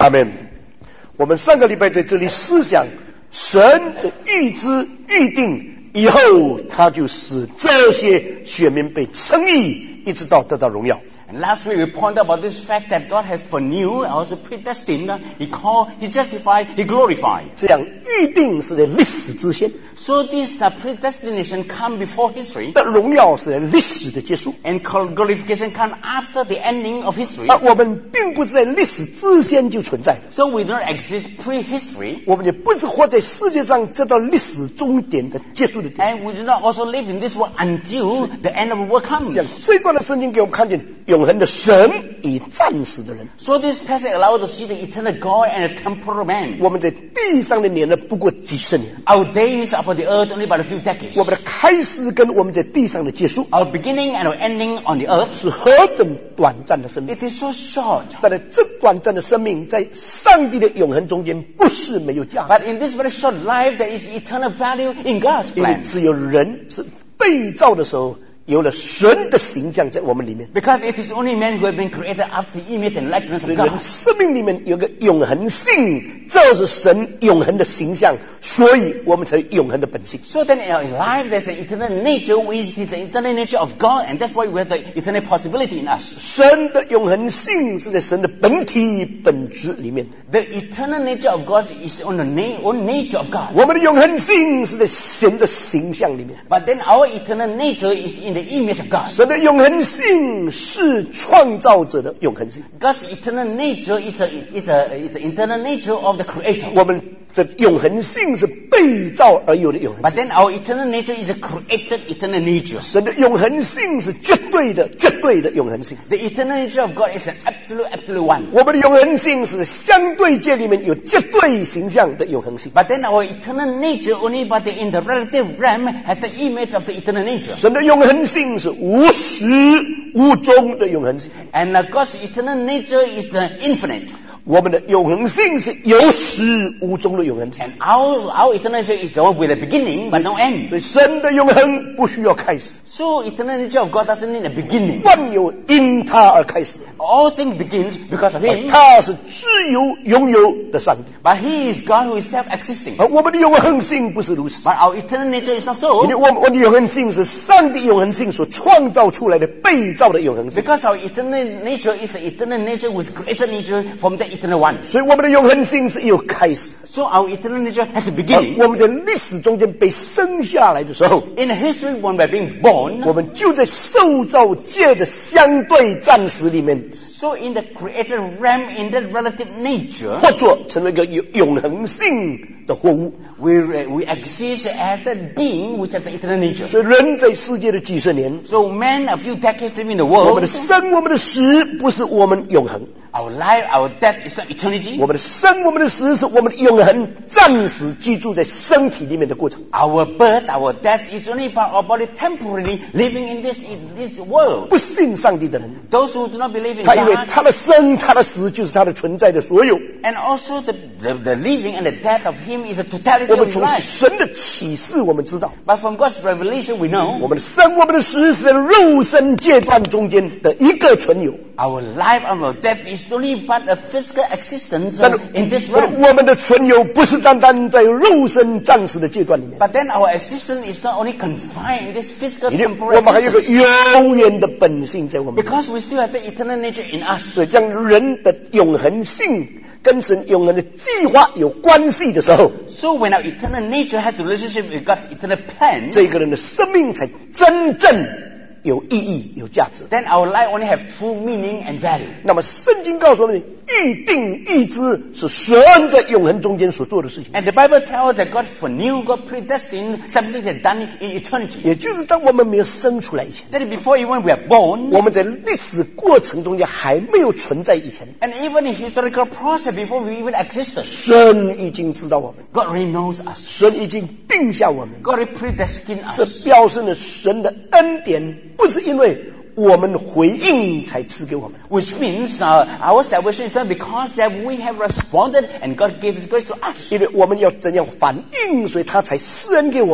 阿们。我们上个礼拜在这里思想神的预知预定以后，他就使这些选民被称义，一直到得到荣耀。 And last week we pointed about this fact that God has foreknew, also predestined, He called, He justified, He glorified. 这样预定是在历史之先， So this predestination come before history, 的荣耀是在历史的结束， and glorification come after the ending of history. 而我们并不是在历史之先就存在的， So we don't exist pre-history, 我们也不是活在世界上这到历史终点的结束的地方。 and we do not also live in this world until the end of the world 这样 comes. 这段的圣经给我们看见永恒的神与暂时的人。 So this passage allows us to see the eternal God and the temporal man. 我们在地上的年呢，不过几十年。 Our days upon the earth only about a few decades. 我们的开始跟我们在地上的结束 Our beginning and our ending on the earth, 是何等短暂的生命！ it is so short. 但是这短暂的生命在上帝的永恒中间不是没有价值， But in this very short life, there is eternal value in God's 因为 plan. 只有人是被造的时候，有了神的形象在我们里面。 Because it is only men who have been created after the image and likeness 所以 of 人 God. 生命里面有个永恒性，这是神永恒的形象，所以我们才有永恒的本性。 So then in our life, there's an eternal nature, which is the eternal nature of God, and that's why we have the eternal possibility in us. 神的永恒性是在神的本体本质里面， The eternal nature of God is on the own nature of God. 我们的永恒性是在神的形象里面。 But then our eternal nature is in the image of God. 神的永恒性是创造者的永恒性， God's eternal nature is the internal nature of the Creator. 我们的永恒性是被造而有的永恒 But 性。 then our eternal nature is a created eternal nature. 神的永恒性是绝对的永恒性。 The eternal nature of God is an absolute one. 我们的永恒性是相对界里面有绝对形象的永恒性。 But then our eternal nature only but in the relative realm has the image of the eternal nature. 神的永恒性是无始无终的永恒性， And God's eternal nature is the infinite. 我们的永恒性是有始无终的永恒性。 And our eternal nature is the one with a beginning but no end. 所以神的永恒不需要开始， So eternal nature of God doesn't need a beginning. 万有因他而开始， All things begins because of Him. 他是自由拥有的上帝。 But He is God who is self-existing. 而我们的永恒性不是如此， But our eternal nature is not 因为 so. 我们的永恒性是上帝永恒性所创造出来的被造的永恒性， Because our eternal nature is the eternal nature with created nature from the eternal one. 所以我们的永恒性是有开始。 So our eternal nature has a 而 beginning. 我们在历史中间被生下来的时候， In history, when we're being born, 我们就在受造界的相对暂时里面， so in the created realm, in that relative nature, 或作成为一个有永恒性的货物。 we exist as that being which has the eternal nature. 所以人在世界的几十年， So man, a few decades living in the 我们的 world, 生我们的死不是我们永恒， our life, our death is not eternity. 我们的生我们的死是我们的永恒暂时居住在身体里面的过程。 Our birth, our death is only part of our body temporarily living in this world. 不信上帝的人， Those who do not believe in 他以为 God, 他的生他的死就是他的存在的所有。 and also the living and the death of Him is the totality 我们 of His 从 life. 神的启示我们知道， But from God's revelation, we know 我们的生我们的死是在肉身阶段中间的一个存有。 our life and our death is only but a physical existence 但是 in this realm. 我们的存有不是单单在肉身暂时的阶段里面， But then our existence is not only confined in this physical 因为 temporal 我们还有一个 existence. 永远的本性在我们里面。 Because we still have the eternal nature in us. 所以将人的永恒性跟神永恒的计划有关系的时候， So when our eternal nature has a relationship with God's eternal plan, 这个人的生命才真正有意义、有价值。 then our life only have true meaning and value. 那么圣经告诉我们，预定预知是神在永恒中间所做的事情。 And the Bible tells us that God foreknew, God predestined something that done in eternity. 也就是当我们没有生出来以前， That is before even we are born, 我们在历史过程中间还没有存在以前， and even in historical process before we even existed, 神已经知道我们， God already knows us. 神已经定下我们。 God already predestined 这 us. 表示了神的恩典，不是因为我们回应才赐给我们， Which means our salvation is not because that we have responded and God gave His grace to us. 因为我们要怎样反应，所以他才施恩给我们，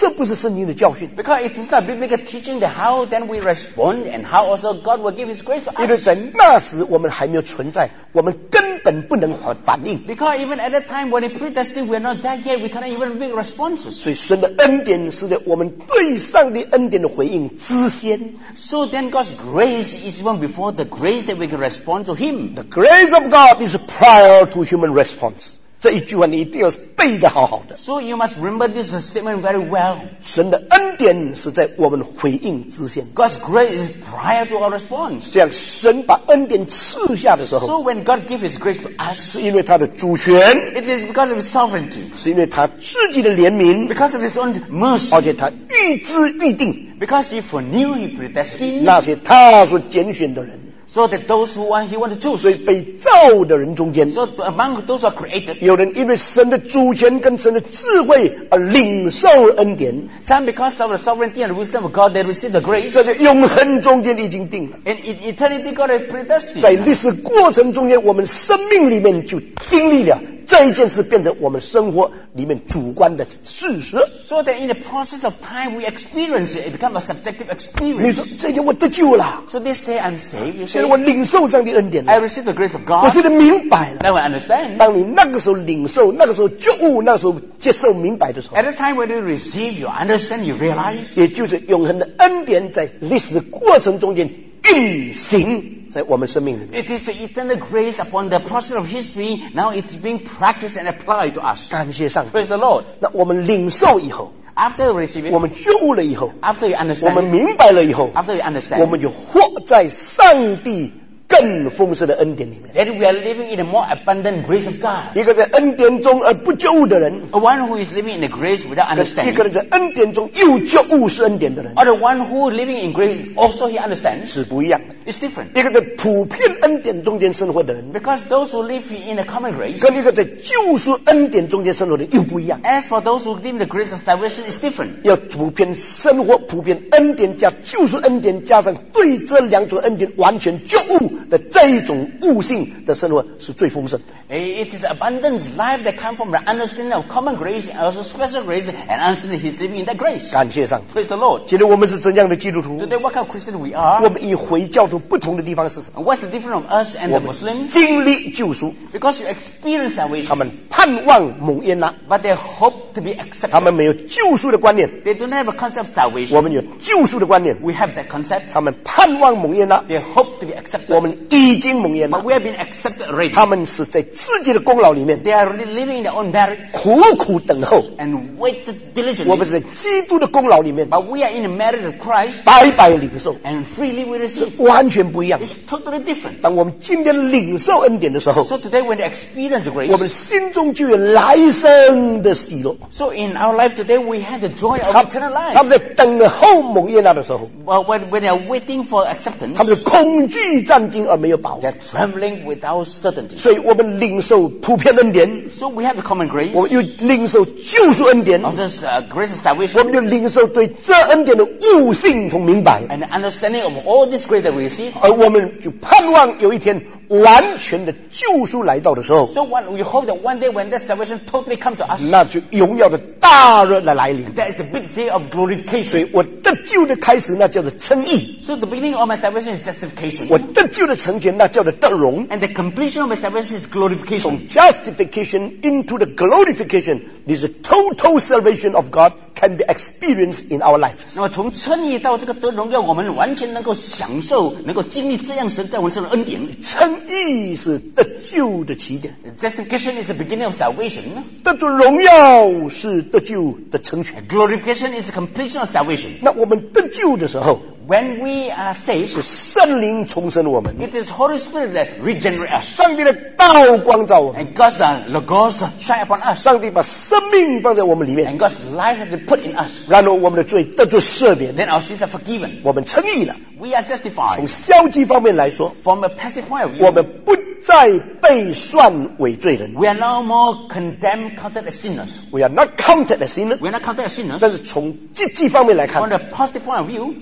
这不是圣经的教训。 Because it is not biblical teaching that how then we respond and how also God will give His grace to 因为 us. 在那时我们还没有存在，我们根本不能反应。 Because even at that time when it predestined, we are not there yet. We cannot even make responses. 所以神的恩典使得我们对上帝恩典的回应之先。 So then God's grace is even before the grace that we can respond to Him. The grace of God is prior to human response. 这一句话你一定要背得好好的。 So you must remember this statement very well. 神的恩典是在我们回应之先。 God's grace is prior to our response. 这样，神把恩典赐下的时候， So when God gives His grace to us, 是因为他的主权， it is because of His sovereignty, 是因为他自己的怜悯， because of His own mercy, 而且他预知预定 because He foreknew, He predestined, 那些他所拣选的人。 so that those who He want to choose. 所以被造的人中间， So among those who are created, 有人因为神的主权跟神的智慧而领受恩典， some because of the sovereignty and wisdom of God, they receive the grace. 这个永恒中间已经定了。 And in eternity, God has 在 predestined. 历史过程中间，我们生命里面就经历了这一件事，变成我们生活里面主观的事实。 So that in the process of time, we experience it. It becomes a subjective 你说 experience. 这天我得救了， So this day I'm saved. You 现 say, 在我领受上帝恩典 I 了， receive the grace of 我 God. 现在明白了。 Now I understand. 当你那个时候领受，那个时候觉悟，那个时候接受明白的时候， At the time when you receive, you understand, you realize. 也就是永恒的恩典在历史过程中间运行在我们生命里面。 It is the eternal grace upon the process of history. Now it's being practiced and applied to us. 感谢上帝。 Praise the Lord. 那我们领受以后， After you receive 我 it, 们觉悟了以后， after you 我们 understand, 明白了以后， after you 我 understand, 们就活在上帝更丰盛的恩典里面。 that we are living in a more abundant grace of God. 一个在恩典中而不觉悟的人， One who is living in the grace without 一个 understanding, 人在恩典中又觉悟是恩典的人， or the one who living in grace also he understands, 是不一样的。 is different. 一个在普遍恩典中间生活的人， Because those who live in the common grace, 跟一个在救赎恩典中间生活的人又不一样。 as for those who live in the grace of salvation, is different. 要普遍生活，普遍恩典加救赎恩典，加上对这两种恩典完全觉悟的这一种悟性的生活，是最丰盛的。 It is abundance life that comes from the understanding of common grace and also special grace and understanding he's living in that grace. 感谢上帝。 Praise the Lord. 今天我们是怎样的基督徒？ Today, what kind of Christian we 我 are? 们与回教徒不同的地方是什么？ And what's the difference of us and 我 the 们 Muslims? 经历救赎， Because you experience 他 salvation, 们盼望蒙恩拿， but they hope to be 他 accepted. 们没有救赎的观念， They don't have a concept of 我 salvation. 们有救赎的观念。 We have that concept. 他们盼望蒙恩拿， They hope to be 我 accepted. 们已经蒙恩 But 拿。 we have been accepted already. 他们是在自己的功劳里面 They are really living in their own merit 苦苦等候， and waited 我们 diligently. 是在基督的功劳里面 But we are in the merit of Christ 白白领受， and freely we receive. 完全不一样。 It's totally different. 当我们今天领受恩典的时候， So today when they experience the 我们 grace, 心中就有来生的喜乐。 so in our life today we have the joy of 他 eternal 他 life. 们在等候蒙悦纳的时候， But when they are waiting for acceptance, 他们是恐惧战惊而没有把握 they。are trembling without certainty. 所以我们领受普遍恩典， So we have the common grace, 我们又领受救赎恩典， also grace of 我 salvation, 们就领受对这恩典的悟性同明白， and the understanding of all this grace that we receive. 而我们就盼望有一天完全的救赎来到的时候， So we hope that one day when that salvation totally come to us, 那就荣耀的大日来临。 that is the big day of 所 glorification. 以我得救的开始，那叫做称义； So the beginning of my salvation is justification, 我得救的成全，那叫做得荣。 and the completion of my salvation is glorification. From justification into the glorification, this total salvation of God can be experienced in our lives. 那么从称义到这个得荣耀，我们完全能够享受，能够经历这样神在我们身上的恩典。 称义是得救的起点， Justification is the beginning of salvation. 得着荣耀是得救的成全。 Glorification is the completion of salvation. 那我们得救的时候， When we are saved, 是圣灵重生我们， it is Holy Spirit that regenerates us. 上帝的道光照我们， And God's Logos shine upon us. 上帝把生命放在我们里面， And God's life has been put in us. 然后我们的罪得着赦免， Then our sins are forgiven. 我们称义了。 We are 从 justified. 消极方面来说， From a passive point of 我 view, 们不再被算为罪人。 we are no more condemned, counted as sinners. We are not counted as sinners。 We are not counted as sinners. 但是从积极方面来 From 看， the positive point of view, 上帝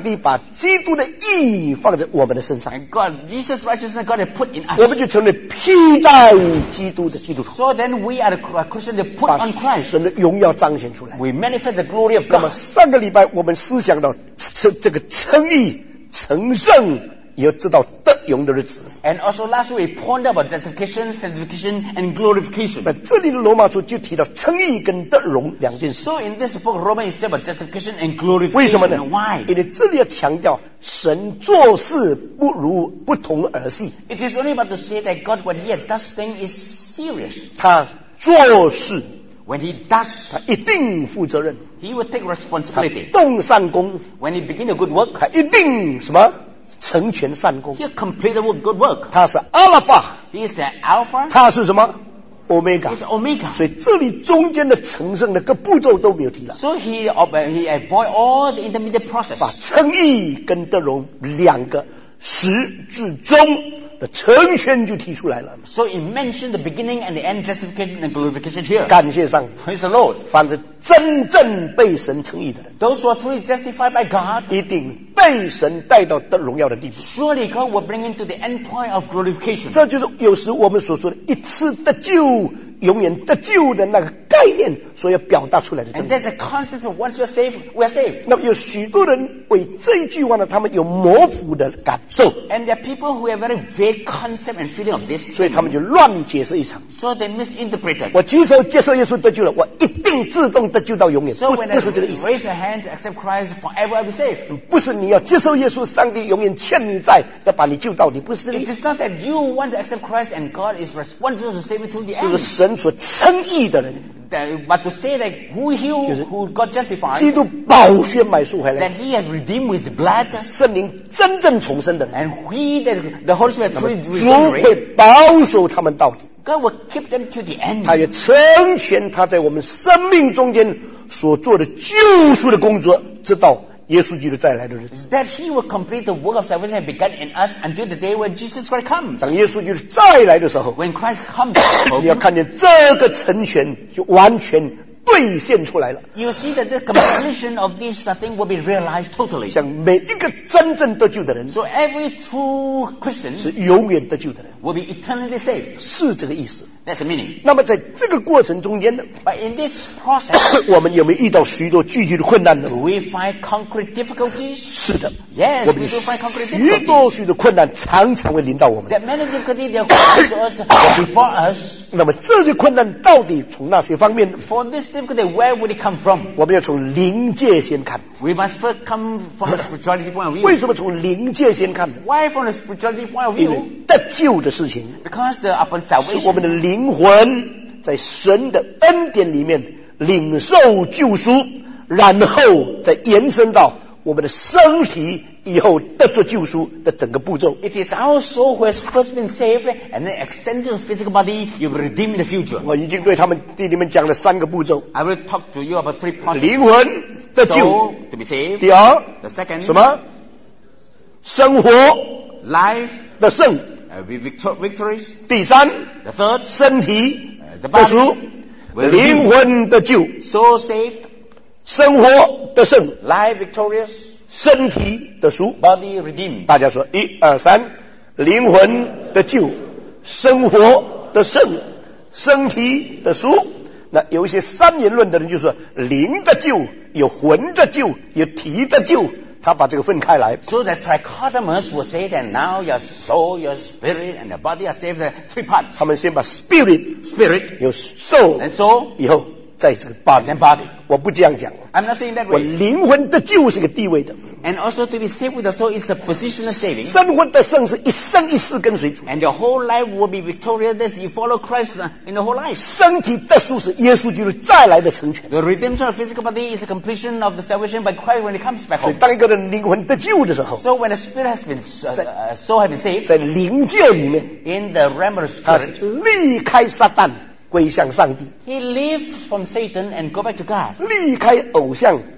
帝把基督的义放在我们的身上， And Jesus' righteousness, God had put in 我 us. 们就成了披戴基督的基督徒， So then we are the Christians that put 把 on Christ. 神的荣耀彰显出来。 We manifest the glory of 那么 God. 上个礼拜我们思想到这个称义、成圣，也要知道得荣的日子。 And also last week we pondered about justification, sanctification, and glorification. 那这里的罗马书就提到称义跟得荣两件事。 So in this book, Romans is about justification and 为什么呢 glorification. Why? 因为这里要强调神做事不同而细， It is only about to say that God, when He does things, is serious. 他做事 When He does, 他一定负责任， He will take 他 responsibility. 动善功， When He begin a good work, 他一定什么成全善功。 He'll complete the good work. 他是阿拉法， He is the Alpha, 他是什么欧米伽 He is，Omega. 所以这里中间的成圣的各步骤都没有提了， So He avoid all the intermediate 把 process. 称义跟得荣两个始至终的成全就提出来了。 So He mentioned the beginning and the end, justification and glorification here. 感谢上帝， Praise the Lord. 凡是真正被神称义的人， Those who are truly justified by God, 一定被神带到得荣耀的地步。 surely God will bring him to the end point of glorification. 这就是有时我们所说的一次得救，永远得救的那个概念所要表达出来的真 And 理。 there's a concept of once you're saved, we're saved. 那么有许多人为这一句话呢，他们有模糊的感受， And there are people who have very vague concept and feeling of this. 所以他们就乱解释一场。 So they misinterpret it. 我举手接受耶稣得救了，我一定自动得救到永远， So 不 when 不是这个意 I 思。 raise a hand to accept Christ, forever I'll be saved. 不是你要接受耶稣，上帝永远欠你债，要把你救到底，不是这个意 It 思。 is not that you want to accept Christ and God is responsible to save you to the 这是 end. 神所称义的人， But to say that who healed, who got 基 justified, 督宝血买赎回来， that he has redeemed with his blood, 圣灵真正重生的人， and he that the Holy Spirit 那么 truly 主 regenerate, 会保守他们到底。 God will keep them to the end. 他也成全他在我们生命中间所做的救赎的工作，直到耶稣基督再来的日子。 That he will complete the work of salvation begun in us until the day when Jesus Christ comes. 当耶稣基督再来的时候， When Christ comes, 你要看见这个成全就完全兑现出来了。 you see that the completion of this thing will be realized totally. 像每一个真正得救的人， So every true Christian 是永远得救的人， will be eternally saved. 是这个意思。 That's the meaning. 那么在这个过程中间呢， But in this process, 我们有没有遇到许多具体的困难呢？ do we find concrete difficulties? 是的， Yes, 我 we 们 do find concrete 许 difficulties. 多困难常常会临到我们。 That many difficulties they are coming to us before us. 那么这些困难到底从哪些方面呢？ For this difficulty, where would it come from? 我们要从灵界先看。 We must first come from the spirituality point of 为 view. 什么从灵界先看呢？ Why from the spirituality point of 因为 view? 得救的事情 Because upon 是我们的 salvation, 灵魂在神的恩典里面领受救赎，然后再延伸到我们的身体以后得着救赎的整个步骤。 it is our soul who has first been saved and then extended to the physical body, you will redeem in the future. 我已经对你们讲了3个步骤： I will talk to you about 3 processes. 灵魂得救， So, to be saved. 第二 The second, 什么？生活 life, 的胜， be victories. 第三 The third, 身体 the 的赎 body,，will 灵 redeem. 魂的救， Soul saved, 生活的胜， life victorious, 身体的赎。 body redeemed. 大家说1、2、3，灵魂的救，生活的胜，身体的赎。那有一些三言论的人就说，灵的救有魂的救，有体的救，他把这个分开来。 So the trichotomers will say that now your soul, your spirit, and your body are saved in 3 parts. 他们先把 spirit Spirit 有 soul and soul 以后在这个 body， and body. 我不这样讲， I'm not saying that 我 way. 灵魂的救是个地位的， And also to be saved with the soul is the positional saving. 生活的胜是一生一世跟随主， And your whole life will be victorious as you follow Christ in the whole life. 身体的赎是耶稣基督再来的成全。 The redemption of physical body is the completion of the salvation by Christ when he comes back 所以 home. 当一个人灵魂得救的时候， So when the spirit has been, soul has been saved, 在灵界里面， in the realm of the 他是 spirit, 离开撒旦归向上帝， he leaves from Satan and go back to God. 离开偶像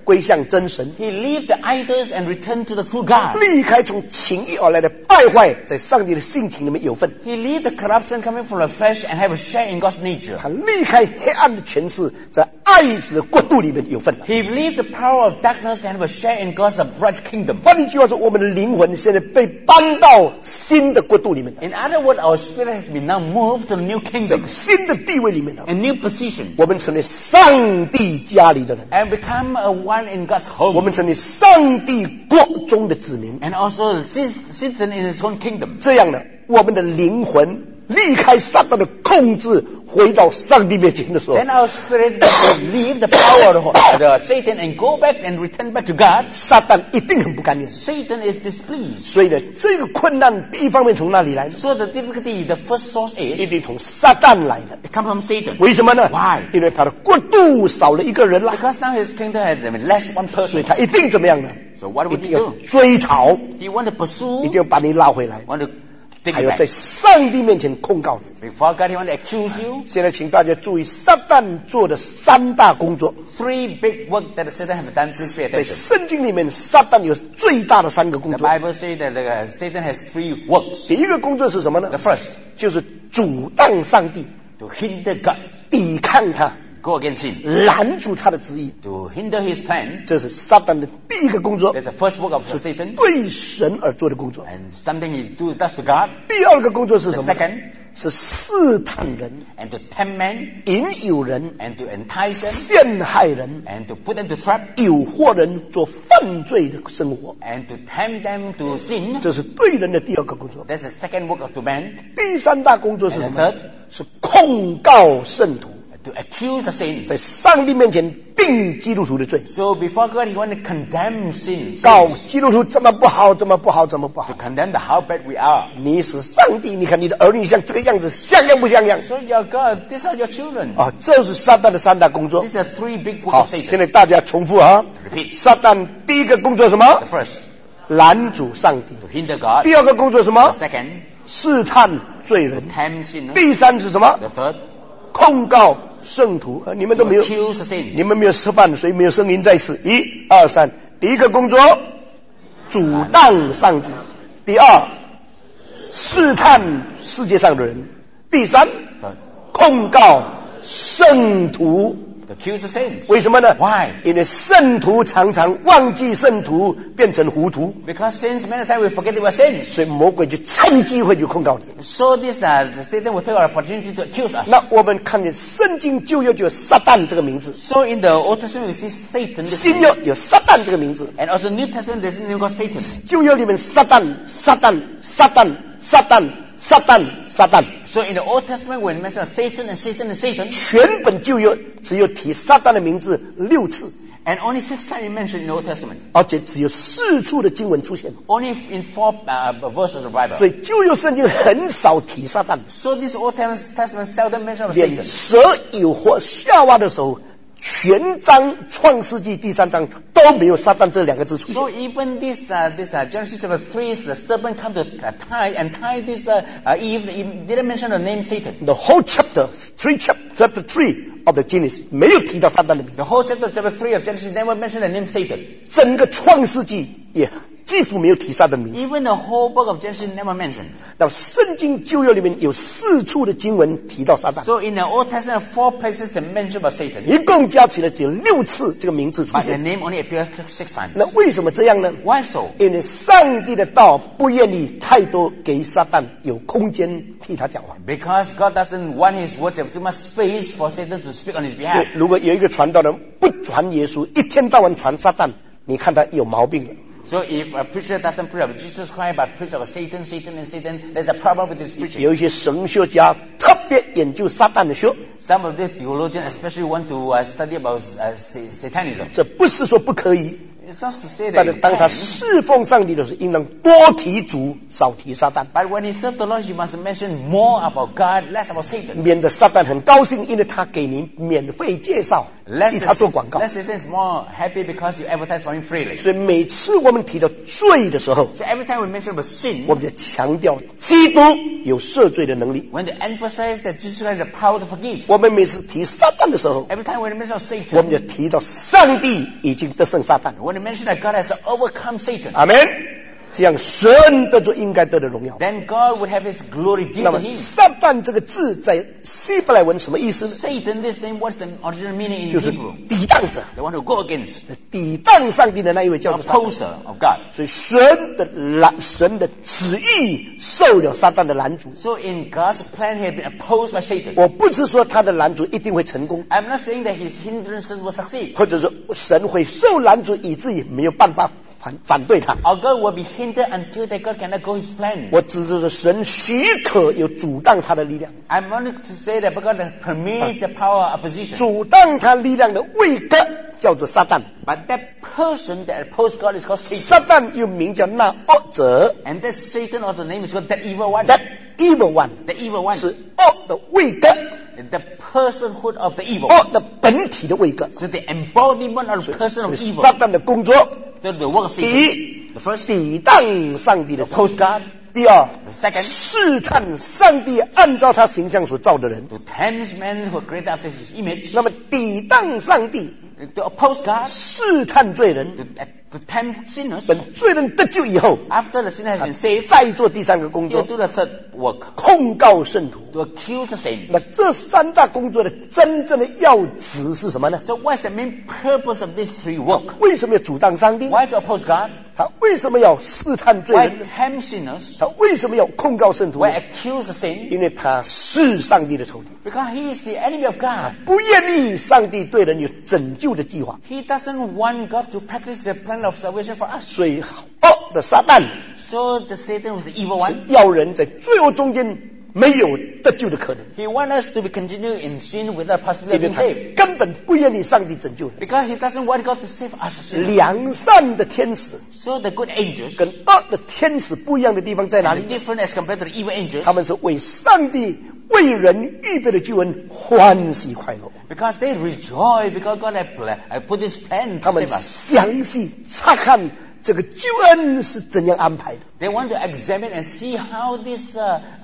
归向真神， He left the idols and returned to the true God. 离开从情欲而来的败坏，在上帝的性情里面有份。 He left the corruption coming from the flesh and have a share in God's nature. 他离开黑暗的权势，在爱子的国度里面有份了。 He left the power of darkness and have a share in God's bright kingdom. 换一句话说，我们的灵魂现在被搬到新的国度里面了， In other words, our spirit has been now moved to a new 这 kingdom, 个新的地位里面了， a new position, 我们成为上帝家里的人， and become a one in God's 我 home, 们成为上帝国中的子民。 and also citizen in His own kingdom. 这样呢，我们的灵魂离开撒旦的控制，回到上帝面前的时候， Then our spirit will leave the power of the Satan and go back and return back to God. 撒旦一定很不甘愿。 Satan is displeased. 所以呢，这个困难第一方面从哪里来呢？ So the difficulty, the first source 一 is 定从撒旦来的。 it comes from Satan. 为什么呢？ Why? 因为他的国度少了一个人啦， Because now his kingdom has less one 所以 person. 他一定怎么样呢？ So what 一 would 定 he 要 do? 追讨， He want to 一 pursue, 定要把你拉回来， want to take 还 it 要在 back. 上帝面前控告你。 Before God, he want to accuse you. 现在请大家注意撒旦做的三大工作， Three big work that Satan has done. Please pay 在 attention. 圣经里面，撒旦有最大的三个工 The 作。 Bible says that Satan has three works. 第一个工作是什么呢 The？first, 就是阻挡上帝， to hinder God, 抵抗他， go against him, 拦住他的旨意， to hinder his plan. 这是撒旦的第一个工作， That's the first work of Satan, 对神而做的工作。 and something he does to God. 第二个工作是 The 什么？ second, 是试探人、 and to tempt men, 引诱人、 and to entice them, 陷害人、 and to put them to trap, 诱惑人做犯罪的生活， and to tempt them to sin. 这是对人的第二个工作。 That's the second work of to man, 第三大工作是 and 什 the 么？ third, 是控告圣徒， to accuse the saints. 在上帝面前定基督徒的罪， So before God, he want to condemn sin, 告基督徒怎么不好，怎么不好，怎么不 to 好。 condemn the how bad we are. 你是上帝，你看你的儿女像这个样子，像样不像样？ So your God, these are your children. 啊，这是撒旦的三大工作。 These are three big works 好， of 现 Satan. 在大家重复啊。 Repeat. 撒旦第一个工作什么 The？first, 拦阻上帝。 to hinder God. 第二个工作什 The 么？ second, 试探罪人。 tempt sin. 第三是什么？ The third, 控告圣徒。你们 to 都没有， accuse the saints. 你们没有吃饭，所以没有声音在此。1、2、3，第一个工作阻挡上帝，第二试探世界上的人，第三 Third, 控告圣徒。 to accuse the saints. 为什么呢 Why? 因为圣徒常常忘记圣徒，变成糊涂， Because saints, many times we forget they were saints. 所以魔鬼就趁机会就控告你。 So this, the Satan will take our opportunity to accuse us. 那我们看见圣经旧约就有撒旦这个名字， So in the Old Testament, we see Satan, this 新 name. 约有撒旦这个名字。 And also New Testament, there's a name called Satan. 旧约里面撒旦、撒旦、撒旦、撒旦、撒旦、撒旦， So in the Old Testament, when it mentions Satan and Satan and Satan, 全本旧约只有提撒旦的名字6次， and only 6 times mentioned in the Old Testament. 而且只有4处的经文出现， Only in 4 verses of the Bible. 所以旧约圣经很少提撒旦。 So this Old Testament seldom mentions 连 Satan. 蛇诱惑夏娃的时候，全章创世纪第3章都没有撒旦这2个字出现。 So even this Genesis chapter 3, the serpent come to tie this Eve, it didn't mention the name Satan. The whole chapter 3 of the Genesis 没有提到撒旦的名字， The whole chapter 3 of Genesis never mentioned the name Satan. 整个创世纪也几乎没有提撒旦的名字。 Even the whole book of Genesis never mentioned. 那圣经旧约里面有4处的经文提到撒旦， So in the Old Testament, 4 places that mention about Satan, 一共加起来只有6次这个名字出 but the 现。 name only appears 6 times. 那为什么这样呢？ Why so? 因为上帝的道不愿意太多给撒旦有空间替他讲话。 Because God doesn't want His words to have too much space for Satan to speak on His 所以 behalf. 如果有一个传道人不传耶稣，一天到晚传撒旦，你看他有毛病了。 So if a preacher doesn't preach about Jesus Christ but preach about Satan, there's a problem with his preaching. 有一些神学家特别研究撒旦的学， Some of the theologians especially want to study about Satanism. 这不是说不可以， It's not to say 但 that 是 you 当他 can, 侍奉上帝的时候，应当多提主，少提撒旦， but when you serve the Lord, you must mention more about God, less about Satan. 免得撒旦很高兴，因为他给您免费介绍。 替他做广告。 Less Satan is more happy because you advertise for him freely. 所以每次我们提到罪的时候， So every time we mention about sin, 我们就强调基督有赦罪的能力。 when they emphasize that Jesus has the power to forgive. 我们每次提撒旦的时候， Every time when we mention 我们 Satan, 就提到上帝已经得胜撒旦。 when we mention that God has overcome Satan, 阿门。这样神得着应该得的荣耀。 then God would have his glory due 那 to 么 him. 撒旦这个字在希伯来文什么意思呢？ Satan, this name, what's the original meaning in 就是 Hebrew? 抵挡者， The one who go against, 抵挡上帝的那一位叫 the 做撒旦。 opposer of God. 所以神的旨意受了撒旦的拦阻。 So in God's plan, he had been opposed by Satan. 我不是说他的拦阻一定会成功， I'm not saying that his hindrances will succeed. 或者说神会受拦阻以至于没有办法反对他。 Or God will be hindered until that God cannot go his plan. 我只是说神许可有阻挡他的力量， I'm wanting to say that God permit the power of opposition. 阻挡他力量的位格叫做撒旦。 But that person that opposed God is called 撒 Satan. 旦又名叫那恶者 And that Satan or the name is called that evil one. ，that evil one The evil one. 是恶的位格， The personhood of the evil. 恶的本体的位格。 So the embodiment of the person of 所以 evil. 撒旦的工作， So the work of 第 Satan. 一， The first, 抵挡上帝的旨意； oppose God. 第二， The second, 试探上帝按照他形象所造的人。 to tempt men who are created after his image. 那么抵挡上帝， To oppose God. 试探罪人， To tempt sinners. 本罪人得救以后， After the sinner has been saved, 再做第三个工 he'll 作， do the third work. 控告圣徒。 To accuse the saint. 那这三大工作的真正的要旨是什么呢？ So what's the main purpose of these three work? 为什么要阻挡上帝？ Why to oppose God? 他为什么要试探罪 Why 人？ tempt sinners? 他为什么要控告圣徒？ Why accuse the saint? 因为他是上帝的仇敌， Because he is the enemy of God. 不愿意上帝对人有拯救的计划， He doesn't want God to practice the plan of salvation for us. 所以恶的撒旦 So the Satan was the evil 是 one. 要人在罪恶中间没有得救的可能， He wants us to be continue in sin without 因 possibility 为 of being 他 saved. 根本不愿意上帝拯救人。 Because he doesn't want God to save us. 良善的天使 So the good angels 跟恶的天使不一样的地方在哪 are 里？ different as compared to the evil angels. 他们是为上帝为人预备的救恩欢喜快乐， Because they rejoice because God had put this plan 他 to 们 save us. 详细查看这个救恩是怎样安排的。 They want to examine and see how this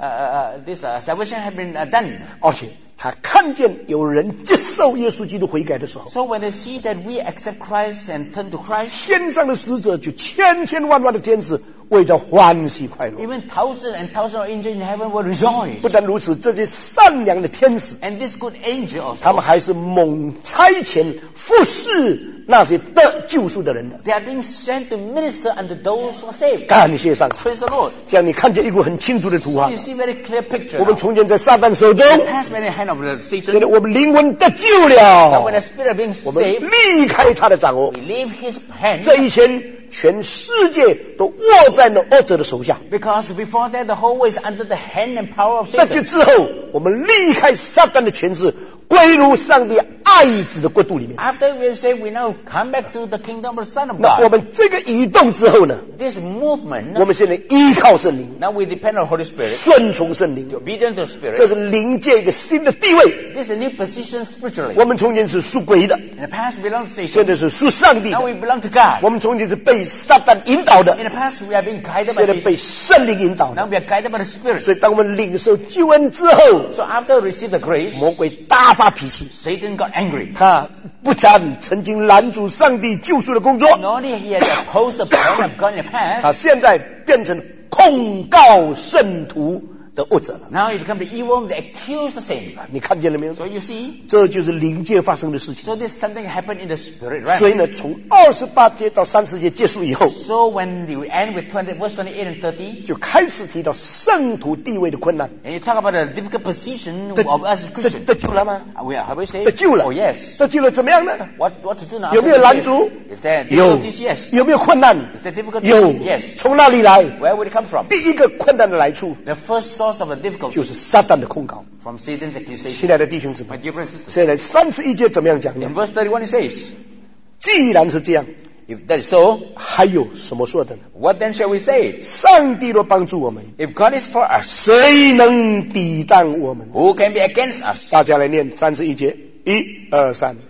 salvation has been done. 而且他看见有人接受耶稣基督悔改的时候， So when they see that we accept Christ and turn to Christ, 天上的使者就千千万万的天使为着欢喜快乐。 even thousands and thousands of angels in heaven will rejoice. 不但如此，这些善良的天使， And this good angel 他 also, 们还是猛差遣服侍那些得救赎的人的。 they are being sent to minister unto those who are saved. 感谢上帝， Praise the Lord. 这样你看见一个很清楚的图画 You。see very clear picture 我们 now. 从前在撒旦手中， Past many hand of 现 Satan. 在我们灵魂得救 But when 了 the，spirit being 我们 saved, 离开他的掌握 we。leave his hand. 这一切，全世界都握在那恶者的手下。 Because before that, the whole world is under the hand and power of 得救 Satan. 之后，我们离开撒旦的权势，归入上帝爱子的国度里面。 After we are saved, we now come back to the kingdom of the Son of 那我 God. 们这个移动之后呢， This movement, 我们现在依靠圣灵， now we depend on Holy Spirit, 顺从圣灵， obedient to 这 Spirit. 是灵界一个新的地位。 This is a new position spiritually. 我们从前是属鬼的， In the past, we belong to 现 Satan. 在是属上帝 Now 的。 we belong to God. 我们从前是被撒旦引导的， In the past, we are being guided by 现在 Satan. 被圣灵引导 Now 的。 we are guided by the Spirit. 所以，当我们领受救恩之后， So after we receive the grace, 魔鬼大发脾气， Satan got angry. 他不但曾经拦阻上帝救赎的工作， Not only he had opposed the plan of God in the 他 past, 现在变成控告圣徒的恶者了。 now he become the evil one that accused the saint. 你看见了没有？ So you see, 这就是灵界发生的事情。 so this something happened in the spirit 所以 realm. 呢，从28节到30节结束以后， So when you end with verse 28 and 30, 就开始提到圣徒地位的困难。 and you talk about the difficult position 得 of us as 得 Christians. 得救了吗？ Have we saved? 得救了。 Oh yes. 得救了怎么样呢？ What to do now? 有没有拦阻？ Is there 有 difficulties? Yes. 有没有困难？ Is there difficulties? 有 Yes. 从哪里来？ Where would it come from? 第一个困难的来处 The first source of the difficulty 就是撒旦的控告。 from Satan's accusation. 亲爱的弟兄姊 My 妹， dear brothers and sisters, 现在31节怎么样讲呢 in？verse 31 it says, 既然是这样， if that is so, 还有什么说的呢？ what then shall we say? 上帝若帮助我们， If God is for us, 谁能抵挡我们？ who can be against us? 大家来念31节，1、2、3。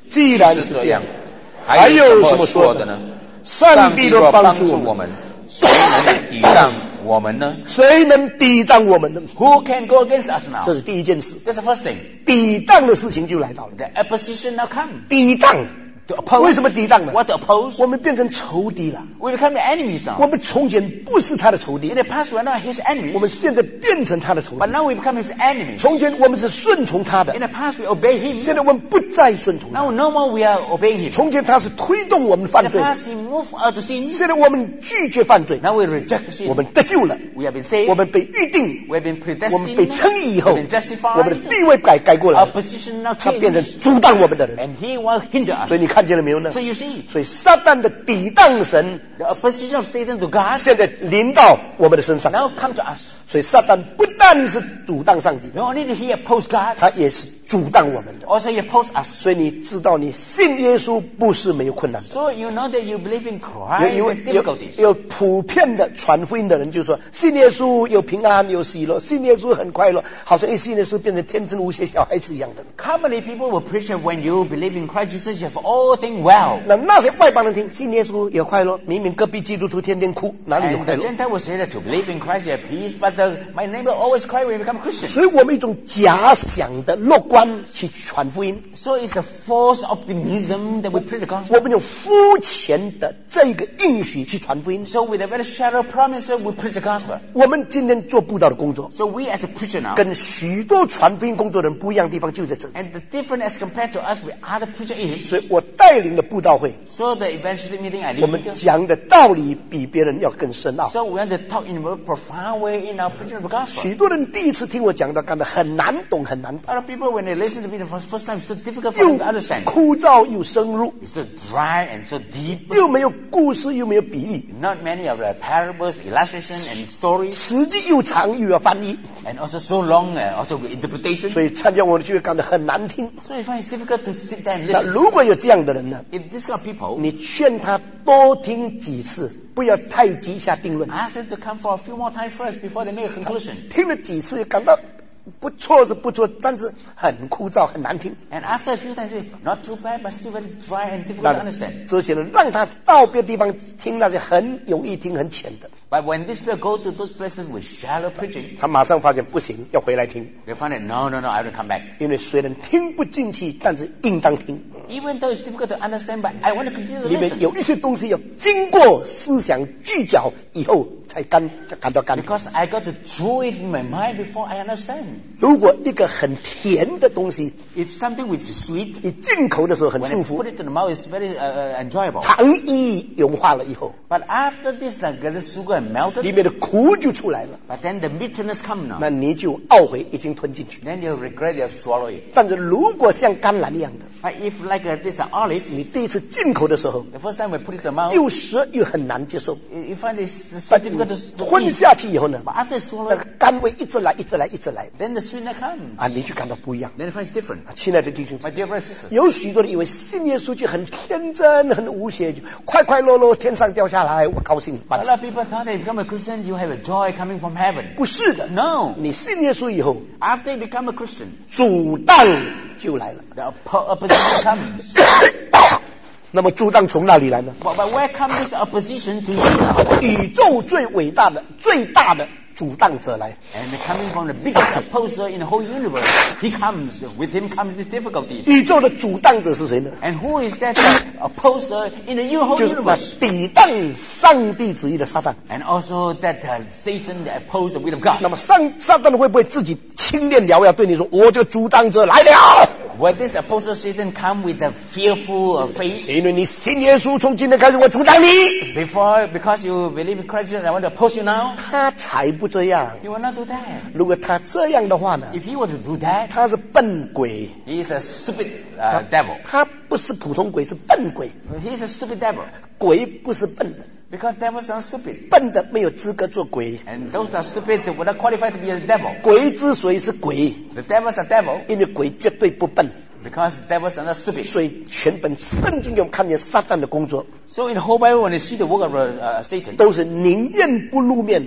既然是这样， 还有什么说的呢？ 上帝若帮助我们， 谁能抵挡我们呢？ 谁能抵挡我们呢？ Who can go against us now? 这是第一件事。 That's the first thing. 抵挡的事情就来到了。 The opposition now come. 抵挡， To oppose. 为什么抵挡呢？ What to oppose? 我们变成仇敌了。 We become the enemies now. 我们从前不是他的仇敌 In，the past we are not his 我 enemies, 们现在变成他的仇 but 敌。 now we become his enemies. 从前我们是顺从他 In 的， the past we obey him. 现在我们不再顺从他。 Now no more we are obeying him. 从前他是推动我们 In 犯 the 罪， past he moved out to sin. 现在我们拒绝犯罪， Now we reject the 我 sin. 们得救了， We have been saved. 我们被预定， We have been 我们被 predestined. 称义以 We 后 have been， 我们的 justified. 地位改过 Our 来， position now 他变成 changed. 阻挡我们的人。 And he will hinder us. 所以你看见了没有呢？ So you see, 所以撒旦的抵挡神 the opposition of Satan to God 现在临到我们的身上， now come to us. 所以撒旦不但是阻挡上帝的， Not only did he oppose God, 他也是阻挡我们的。 also he opposed us. 所以你知道，你信耶稣不是没有困难的。 So you know that you believe in Christ 有 with difficulties. 有普遍的传福音的人就说，信耶稣有平安有喜乐，信耶稣很快乐，好像一信耶稣变成天真无邪小孩子一样的。 Commonly people will preach that when you believe in Christ Jesus, you have all things well. 那些外邦人听信耶稣有快乐，明明隔壁基督徒天天哭，哪里有 And 快 the 乐？ Gentile will say that to believe in Christ you have peace, but my neighbor always cry when you become a Christian. 所以我们一种假想的乐观去传福音， So it's the false optimism that we preach the 我 gospel. 们用肤浅的这个应许去传福音。 So with a very shallow promise, we preach the gospel. 我们今天做布道的工作， So we as a preacher now, 跟许多传福音工作的人不一样的地方就在这里。 and the difference as compared to us with other preacher is, 所以我带领的布道会， so the evangelistic meeting I 我们 lead, 讲的道理比别人要更深奥。 so we want to talk in a very profound way in our preaching of the gospel. 许多人第一次听我讲到，感到很难懂，很难懂， Other people, when they listen to me the first time, it's so difficult for 又 them to understand. 枯燥又深入， It's so dry and so deep. 又没有故事，又没有比喻， Not many of the parables, illustration, and stories, 实际又长又要翻译， and also so long, also with interpretation. 所以参加我的聚会感到很难听。 So you find it's difficult to sit there and 那 listen. 如果有这样的人呢， If this kind of people, 你劝他多听几次，不要太急下定论。 ask them to come for a few more time first before they make a conclusion. 听了几次感到不错是不错，但是很枯燥，很难听。 And after a few times, say, not too bad, but still very dry and difficult to understand. 这些人让他到别的地方听那些很容易听、很浅的， But when these people go to those places with shallow preaching, 他马上发现不行，要回来听。 they find that no, I have to come back. 因为虽然听不进去，但是应当听。 Even though it's difficult to understand, but I want to continue to 里面 listen. 有一些东西要经过思想聚焦以后才感到感动。 Because I got to chew it in my mind before I understand. 如果一个很甜的东西， If something which is sweet, 你进口的时候很 when 舒 I 服 put，it to the mouth, it's very enjoyable. 糖一融化了以后， But after this, the sugar 里 melted, 面的苦就出来了， but then the bitterness come now. 那你就懊悔已经吞进去。 Then you regret you have swallowed it. 但是如果像甘蓝一样的， But if like this olive, 你第一次进口的时候， the first time we put it to the mouth, 又涩又很难接受， you find it's so difficult to 吞 eat. 下去以后呢， But after you 那 swallow 个 it, 甘味一直来，一直来，一直来 then the sweetness comes. 啊，你就感到不一样。 Then you find it's different. 亲爱的弟兄姊 My 妹， dear brothers and sisters, 有许多人以为信耶稣就很天真、很无邪，就快快乐乐天上掉下来，我高兴。 a lot of people thought that if you become a Christian, you have a joy coming from heaven. 不是的， No. 你信耶稣以后， After you become a Christian, 阻挡就来了。 the opposition comes. 那么阻挡从哪里来呢？ But where comes this opposition to you now? 宇宙最伟大的、最大的阻挡者来。 And coming from the biggest opposer in the whole universe, with him comes these difficulties. 宇宙的阻挡者是谁呢？ And who is that opposer in the whole 就是那 universe? 抵挡上帝旨意的撒旦。 And also that Satan that opposed the will of God. 那么撒旦会不会自己亲练獠牙对你说：“我就阻挡者来了 Will this opposer Satan come with a fearful face? 因为你信耶稣，从今天开始我阻挡你。 Because you believe in Christ, I want to oppose you now? 他才不这样。 He will not do that. 如果他这样的话呢， If he were to do that, 他是笨鬼， he is a stupid devil. 他不是普通鬼，是笨鬼。 He is a stupid devil. 鬼不是笨的， Because devils are stupid. 笨的没有资格做鬼。 And those that are stupid were not qualified to be a devil. 鬼之所以是鬼， The devils are devil 因为鬼绝对不笨。 because devils are not stupid. 所以全本圣经给我们看见撒旦的工作， So in the whole Bible, when you see the work of Satan, 都是宁愿不露面，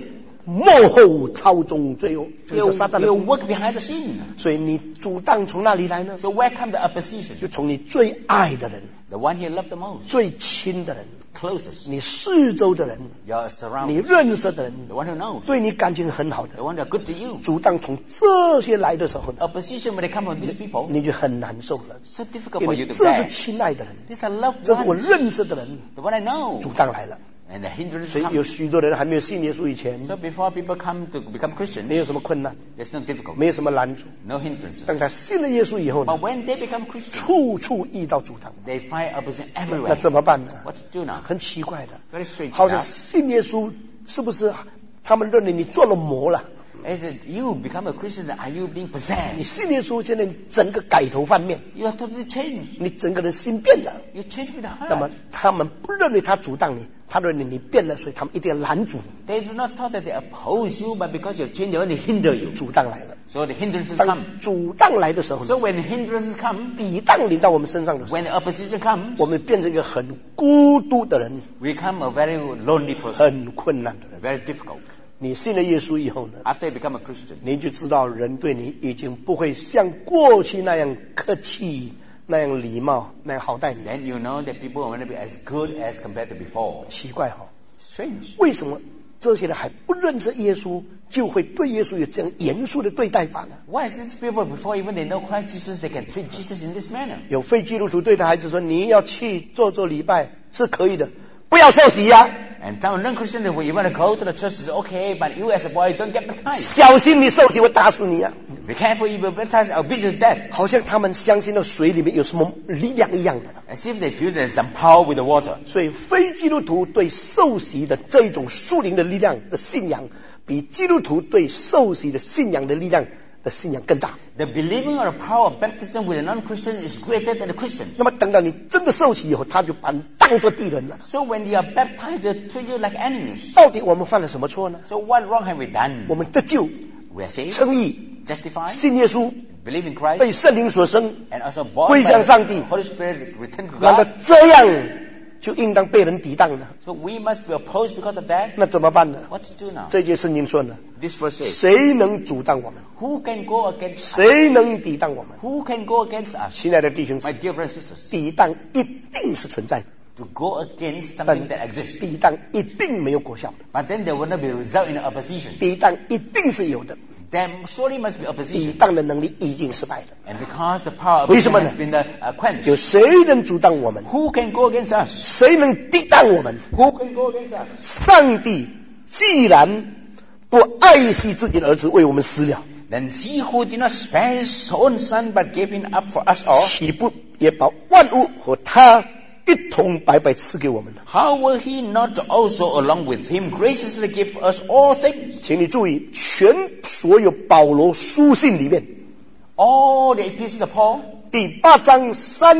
幕后操纵罪恶，这个叫撒旦的 You 工作。 work behind the scene. 所以你阻挡从哪里来呢？ So where come the opposition? 就从你最爱的人、 The one he loved the most, 最亲的人、 closest, 你四周的人、 your 你 surroundings, 认识的人、 the one who knows, 对你感情很好的 the one that are good to you. 阻挡从这些来的时候呢， Opposition when they come from these people, 你就很难受了， so difficult 因 for 为 you to 这是 bear. 亲爱的人， These are loved 这是我 ones, 认识的人， the one I know, 阻挡来了。 and the hindrance 所以 comes. 有许多人还没有信耶稣以前， So before people come to become 没 Christians, 有什么困难， there's no difficulty, 没有什么难处。 no hindrances. 当他信了耶稣以后呢， But when they become Christians, 处处遇到阻挡， they find opposition 那 everywhere. 怎么办呢？ What to do now? 很奇怪的， Very strange. 好像 Now, 信耶稣是不是他们认为你做了魔了？ is it you become a Christian? Are you being 你 possessed? 信耶稣，现在你整个改头换面， You are totally changed. 你整个人心变了。 You change with the 那么 heart. 他们不认为他阻挡你，他认为你变了，所以他们一定要拦阻你。 They do not thought that they oppose you, but because you have changed, they want to hinder you. 阻挡来了， So the hindrances 当 come. 阻挡来的时候呢， So when the hindrances come, 抵挡临到我们身上的时候， when the opposition comes, 我们变成一个很孤独的人， we become a very lonely person, 很困难的人。 very difficult. 你信了耶稣以后呢， After you become a Christian, 你就知道人对你已经不会像过去那样客气、那样礼貌、那样好待你。 then you know that people are going to be as good as compared to before. 奇怪哈、 Strange. 为什么这些人还不认识耶稣，就会对耶稣有这样严肃的对待法呢？ Why is these people, before even they know Christ Jesus, they can treat Jesus in this manner? 有非基督徒对他孩子说：“你要去做礼拜是可以的，不要受洗呀、 And some non-Christians, when you want to go to the church, it's okay, but you as a boy, don't get baptized. 小心你受洗，我打死你呀、 Be careful, you will baptized, I'll beat you to death. 好像他们相信到水里面有什么力量一样的。 As if they feel there's some power with the water. 所以非基督徒对受洗的这种属灵的力量的信仰，比基督徒对受洗的信仰的力量的信仰更大。 The believing or the power of baptism with a non-Christian is greater than the Christian. 那么等到你真的受洗以后，他就把你当作敌人了。 So when you are baptized, they treat you like enemies. 到底我们犯了什么错呢？ So what wrong have we done? 我们得救、 We are saved, 称义、 justified, 信耶稣、 believe in 被 Christ, 圣灵所生， and also born 归 by 向上帝 the Holy Spirit, return to 那么 God. 这样就应当被人抵挡了。 So we must be opposed because of that. 那怎么办呢？ What to do now? 这节圣经说呢， This verse says, 谁能阻挡我们？ who can go against us? 谁能抵挡我们？ Who can go against us? 亲爱的弟兄姊 My 妹， dear brothers and sisters, 抵挡一定是存在的， to go against 但 something that exists. 抵挡一定没有果效的， But then there will not be a result in the opposition. 抵挡一定是有的， There surely must be 抵 opposition. 挡的能力已经失败了。 And because the power of 为什 opposition 么呢？ has been quenched, 有谁能阻挡我们？ who can go against us? 谁能抵挡我们？ Who can go against us? 上帝既然不爱惜自己的儿子为我们死了， Then he who did not spare his own son but gave him up for us all, 岂不也把万物和他一同白白赐给我们呢？ how will he not also along with him graciously give us all things? 请你注意，所有保罗书信里面， All the epistles of Paul, 第8章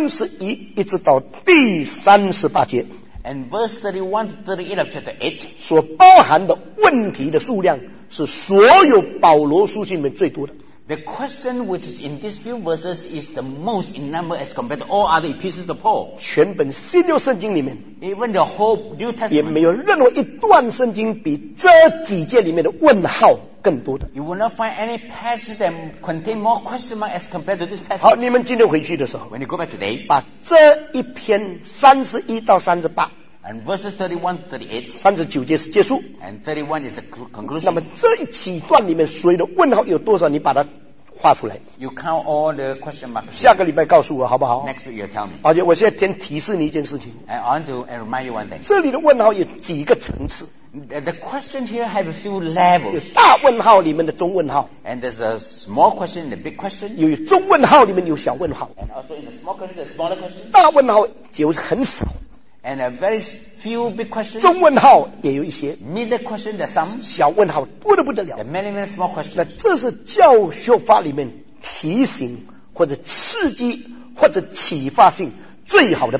31一直到第38节 and verse 31 to 38 of chapter 8, 所包含的问题的数量，是所有保罗书信里面最多的。 the question which is in these few verses is the most in number as compared to all other epistles of Paul. 全本新约圣经里面， Even the whole New 也 Testament, 没有任何一段圣经比这几节里面的问号更多的。 you will not find any passage that contain more question mark as compared to this 好， passage. 你们今天回去的时候， When you go back today, 把这一篇31到38、 and verses 31 to 38, 39节是结束。 and 31 is the 那 conclusion. 么这几段里面所有的问号有多少？你把它画出来。 You count all the question marks. 下个礼拜告诉我好不好？ Next week you'll tell me. 而且我现在先提示你一件事情， And I want to remind you one thing. 这里的问号有几个层次， The questions here have a few 有 levels. 大问号里面的中问号， And there's a small question and a big question. 有中问号里面有小问号， And also in the small question, there's smaller question. 大问号有很少， And a very few big questions. 中问号也有一些， Middle question, there's some. 小问号多得不得 There 了 are。many, many small 那 questions. 这是教学法里面提醒或者刺激或者启发性最好的办法。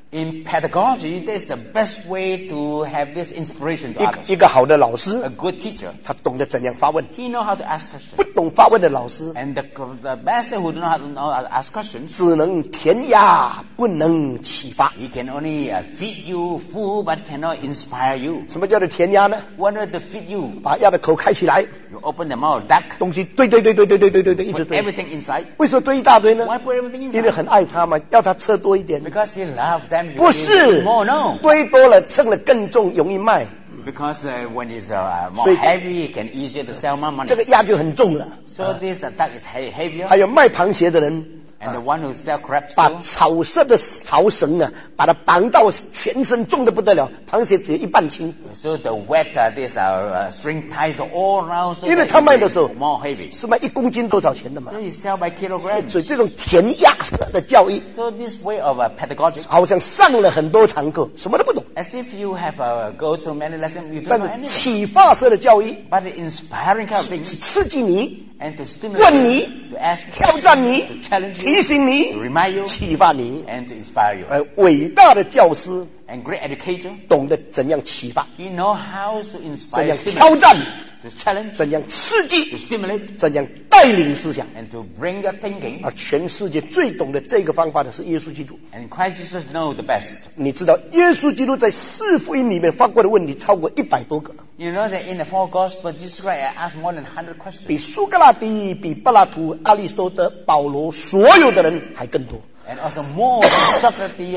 In pedagogy, this is the best way to have this inspiration to others. 一个好的老师 A good teacher, 他懂得怎样发问， he knows how to ask 不 questions. 懂发问的老师 And the master who do not know how to ask questions, 只能填鸭，不能启发。 he can only feed you food but cannot inspire you. 什么叫做填鸭呢？ What does to feed you? 把鸭的口开起来， You open the mouth, duck, 东西堆，一直 put 堆。 everything inside. 为什么堆一大堆呢？ Why put everything 因为 inside? 很爱他嘛，要他吃多一点。 Because he loves them. 不 Because he 是 needs more, no. 堆多了称了更重，容易卖， Because when it's more 所以 heavy, it can easier to sell more 这 money. 个鸭就很重了。 So this duck is heavier. 还有卖螃蟹的人， And the one who sell crabs 把 too, 草色的草绳啊，把它绑到全身重的不得了，螃蟹只有一半轻。 so the wet this string tied all around, so 因为 that 他卖 it 的时候 is more heavy. 是卖1公斤多少钱的嘛 So？you sell by kilograms. 所以这种填鸭式的教育， So this way of pedagogic, 好像上了很多堂课，什么都不懂。 as if you have go through many lessons, you don't 但 know 是 anything. 启发式的教育 But the inspiring kind of 是 thing, 刺激你、 and to 问 stimulate 你 you, to ask 挑战 questions, 你 to challenge、 提醒 you, 你 to、remind you, 启发你。 and to inspire you. 伟大的教师 And great educator, 懂得怎样启发， he know how to 怎 inspire, 样挑 stimulate, 战， to challenge, 怎样刺 to 激， stimulate, 怎样带领思想。 and to bring your thinking. 而全世界最懂得这个方法的是耶稣基督。 And Christ Jesus know the best. 你知道耶稣基督在四福音里面发过的问题超过100多个， You know that in the four Gospels, Jesus Christ asked more than 100 比 questions. 苏格拉底、比柏拉图、阿里士多德、保罗所有的人还更多。 And also more than Socrates,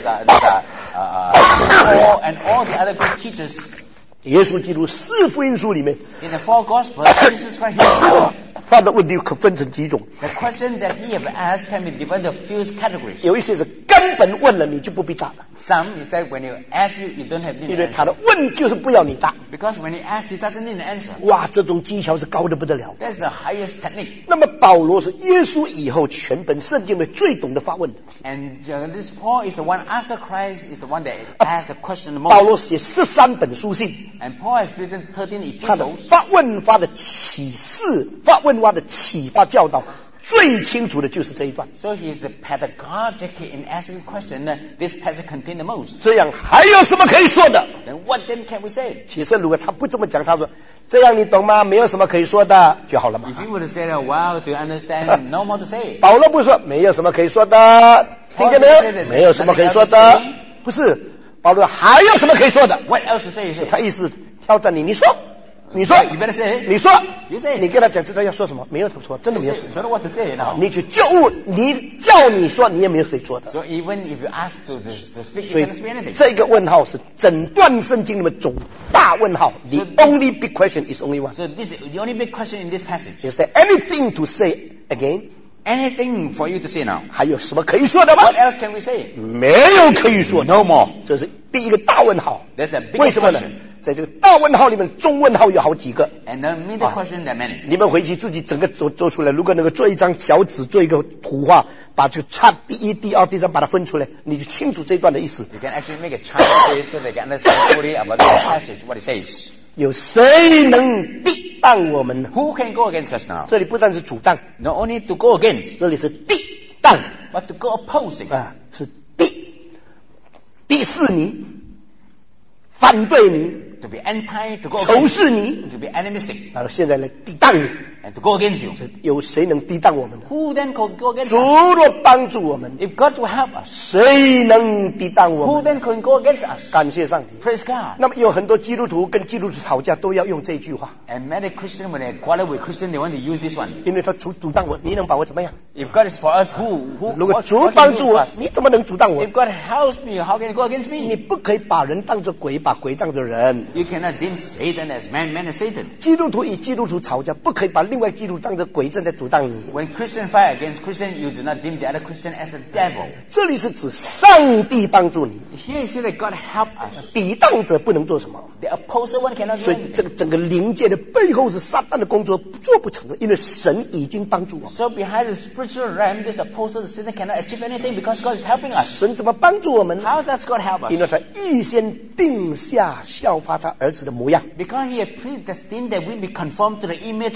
Paul, and all the other great teachers. 耶稣基督四福音书里面 In the four Gospels, Jesus Christ himself, 发的问题可分成几种， the question that he have asked can be divided into a few categories. 有一些是根本问了你就不必答了， Some is that when you ask you don't have need 因 to 为他 answer. 的问就是不要你答。 Because when he asks, he doesn't need an answer. 哇，这种技巧是高的不得了。 That's the highest technique. 那么保罗是耶稣以后全本圣经里最懂得发问的。 And this Paul is the one after Christ is the one that asked the question the 保 most. 罗写13本书信， And Paul has written 13 他的 epistles. 发问发的启示、发问发的启发教导最清楚的就是这一段。 So he is the pedagogic in asking the question that this passage contains the most. 这样还有什么可以说的？ Then what then can we say? 其实如果他不这么讲，他说这样你懂吗？没有什么可以说的就好了嘛 If。you were to say that, wow, to understand, no more to say. 保罗不说没有什么可以说的，听见没有？没有什么可以说的，不是保罗还有什么可以说的？ What else to say? You 他 say. 意思挑战你，你说，你说， You better say. 你说 You say. 你跟他讲知道要说什么？没有说，真的没有说。 You don't know what to say now. 你去就你叫你说，你也没有谁说的。 So even if you ask to speak, 所 you 以 cannot speak anything. 这个问号是整段圣经里面总大问号。The only big question is only one. So this is the only big question in this passage. Is there anything to say again? Anything for you to say now? 还有什么可以说的吗 What？else can we say? 没有可以说的。 No more. 这是第一个大问号。 That's the 为 biggest 什么呢 question.？ 在这个大问号里面，中问号有好几个。 And the middle question, there are many. 你们回去自己整个做出来。如果能够做一张小纸，做一个图画，把这个差第一、第二、第三把它分出来，你就清楚这一段的意思。 You can actually make a chart of this so they can understand fully about the passage, what it says. 有谁能抵挡我们呢？ Who can go against us now? 这里不但是阻挡， Not only to go against, 这里是抵挡 but to go opposing. 啊，是敌视你，反对你， To be anti, to go 仇 against, 视你， to be animistic, 然后现在来抵挡你。 and to go against you. 有谁能抵挡我们呢？ Who then can go against 主 us? 若帮助我们， If God will help us, 谁能抵挡我 who 们？ then can go against us? 感谢上帝。 Praise God. 那么有很多基督徒跟基督徒吵架都要用这句话， And many Christians, when they quarrel with Christians, they want to use this one. 因为他阻挡我，你能把我怎么样？ If God is for us, who 如果 what 主 can 帮 you 助 do 我 for，us? 你怎么能阻挡我 If？God helps me, how can you go against 你 me? 不可以把人当作鬼，把鬼当作人。 You cannot deem Satan as man, man as Satan. 基督徒与基督徒吵架，不可以把另外基督徒当作鬼正在阻挡你。 When Christian fight against Christian, you do not deem the other Christian as the devil. 这里是指上帝帮助你， Here you see that God helped us. 抵挡者不能做什么。 The opposer one cannot do 所以这 anything. 个整个灵界的背后是撒旦的工作做不成的，因为神已经帮助我们。 So behind the spiritual realm, this opposer, the Satan cannot achieve anything because God is helping us. 神怎么帮助我们呢？ How does God help 因为 us? 他预先定下效法他儿子的模样。 Because He has predestined that we be conformed to the image of His Son.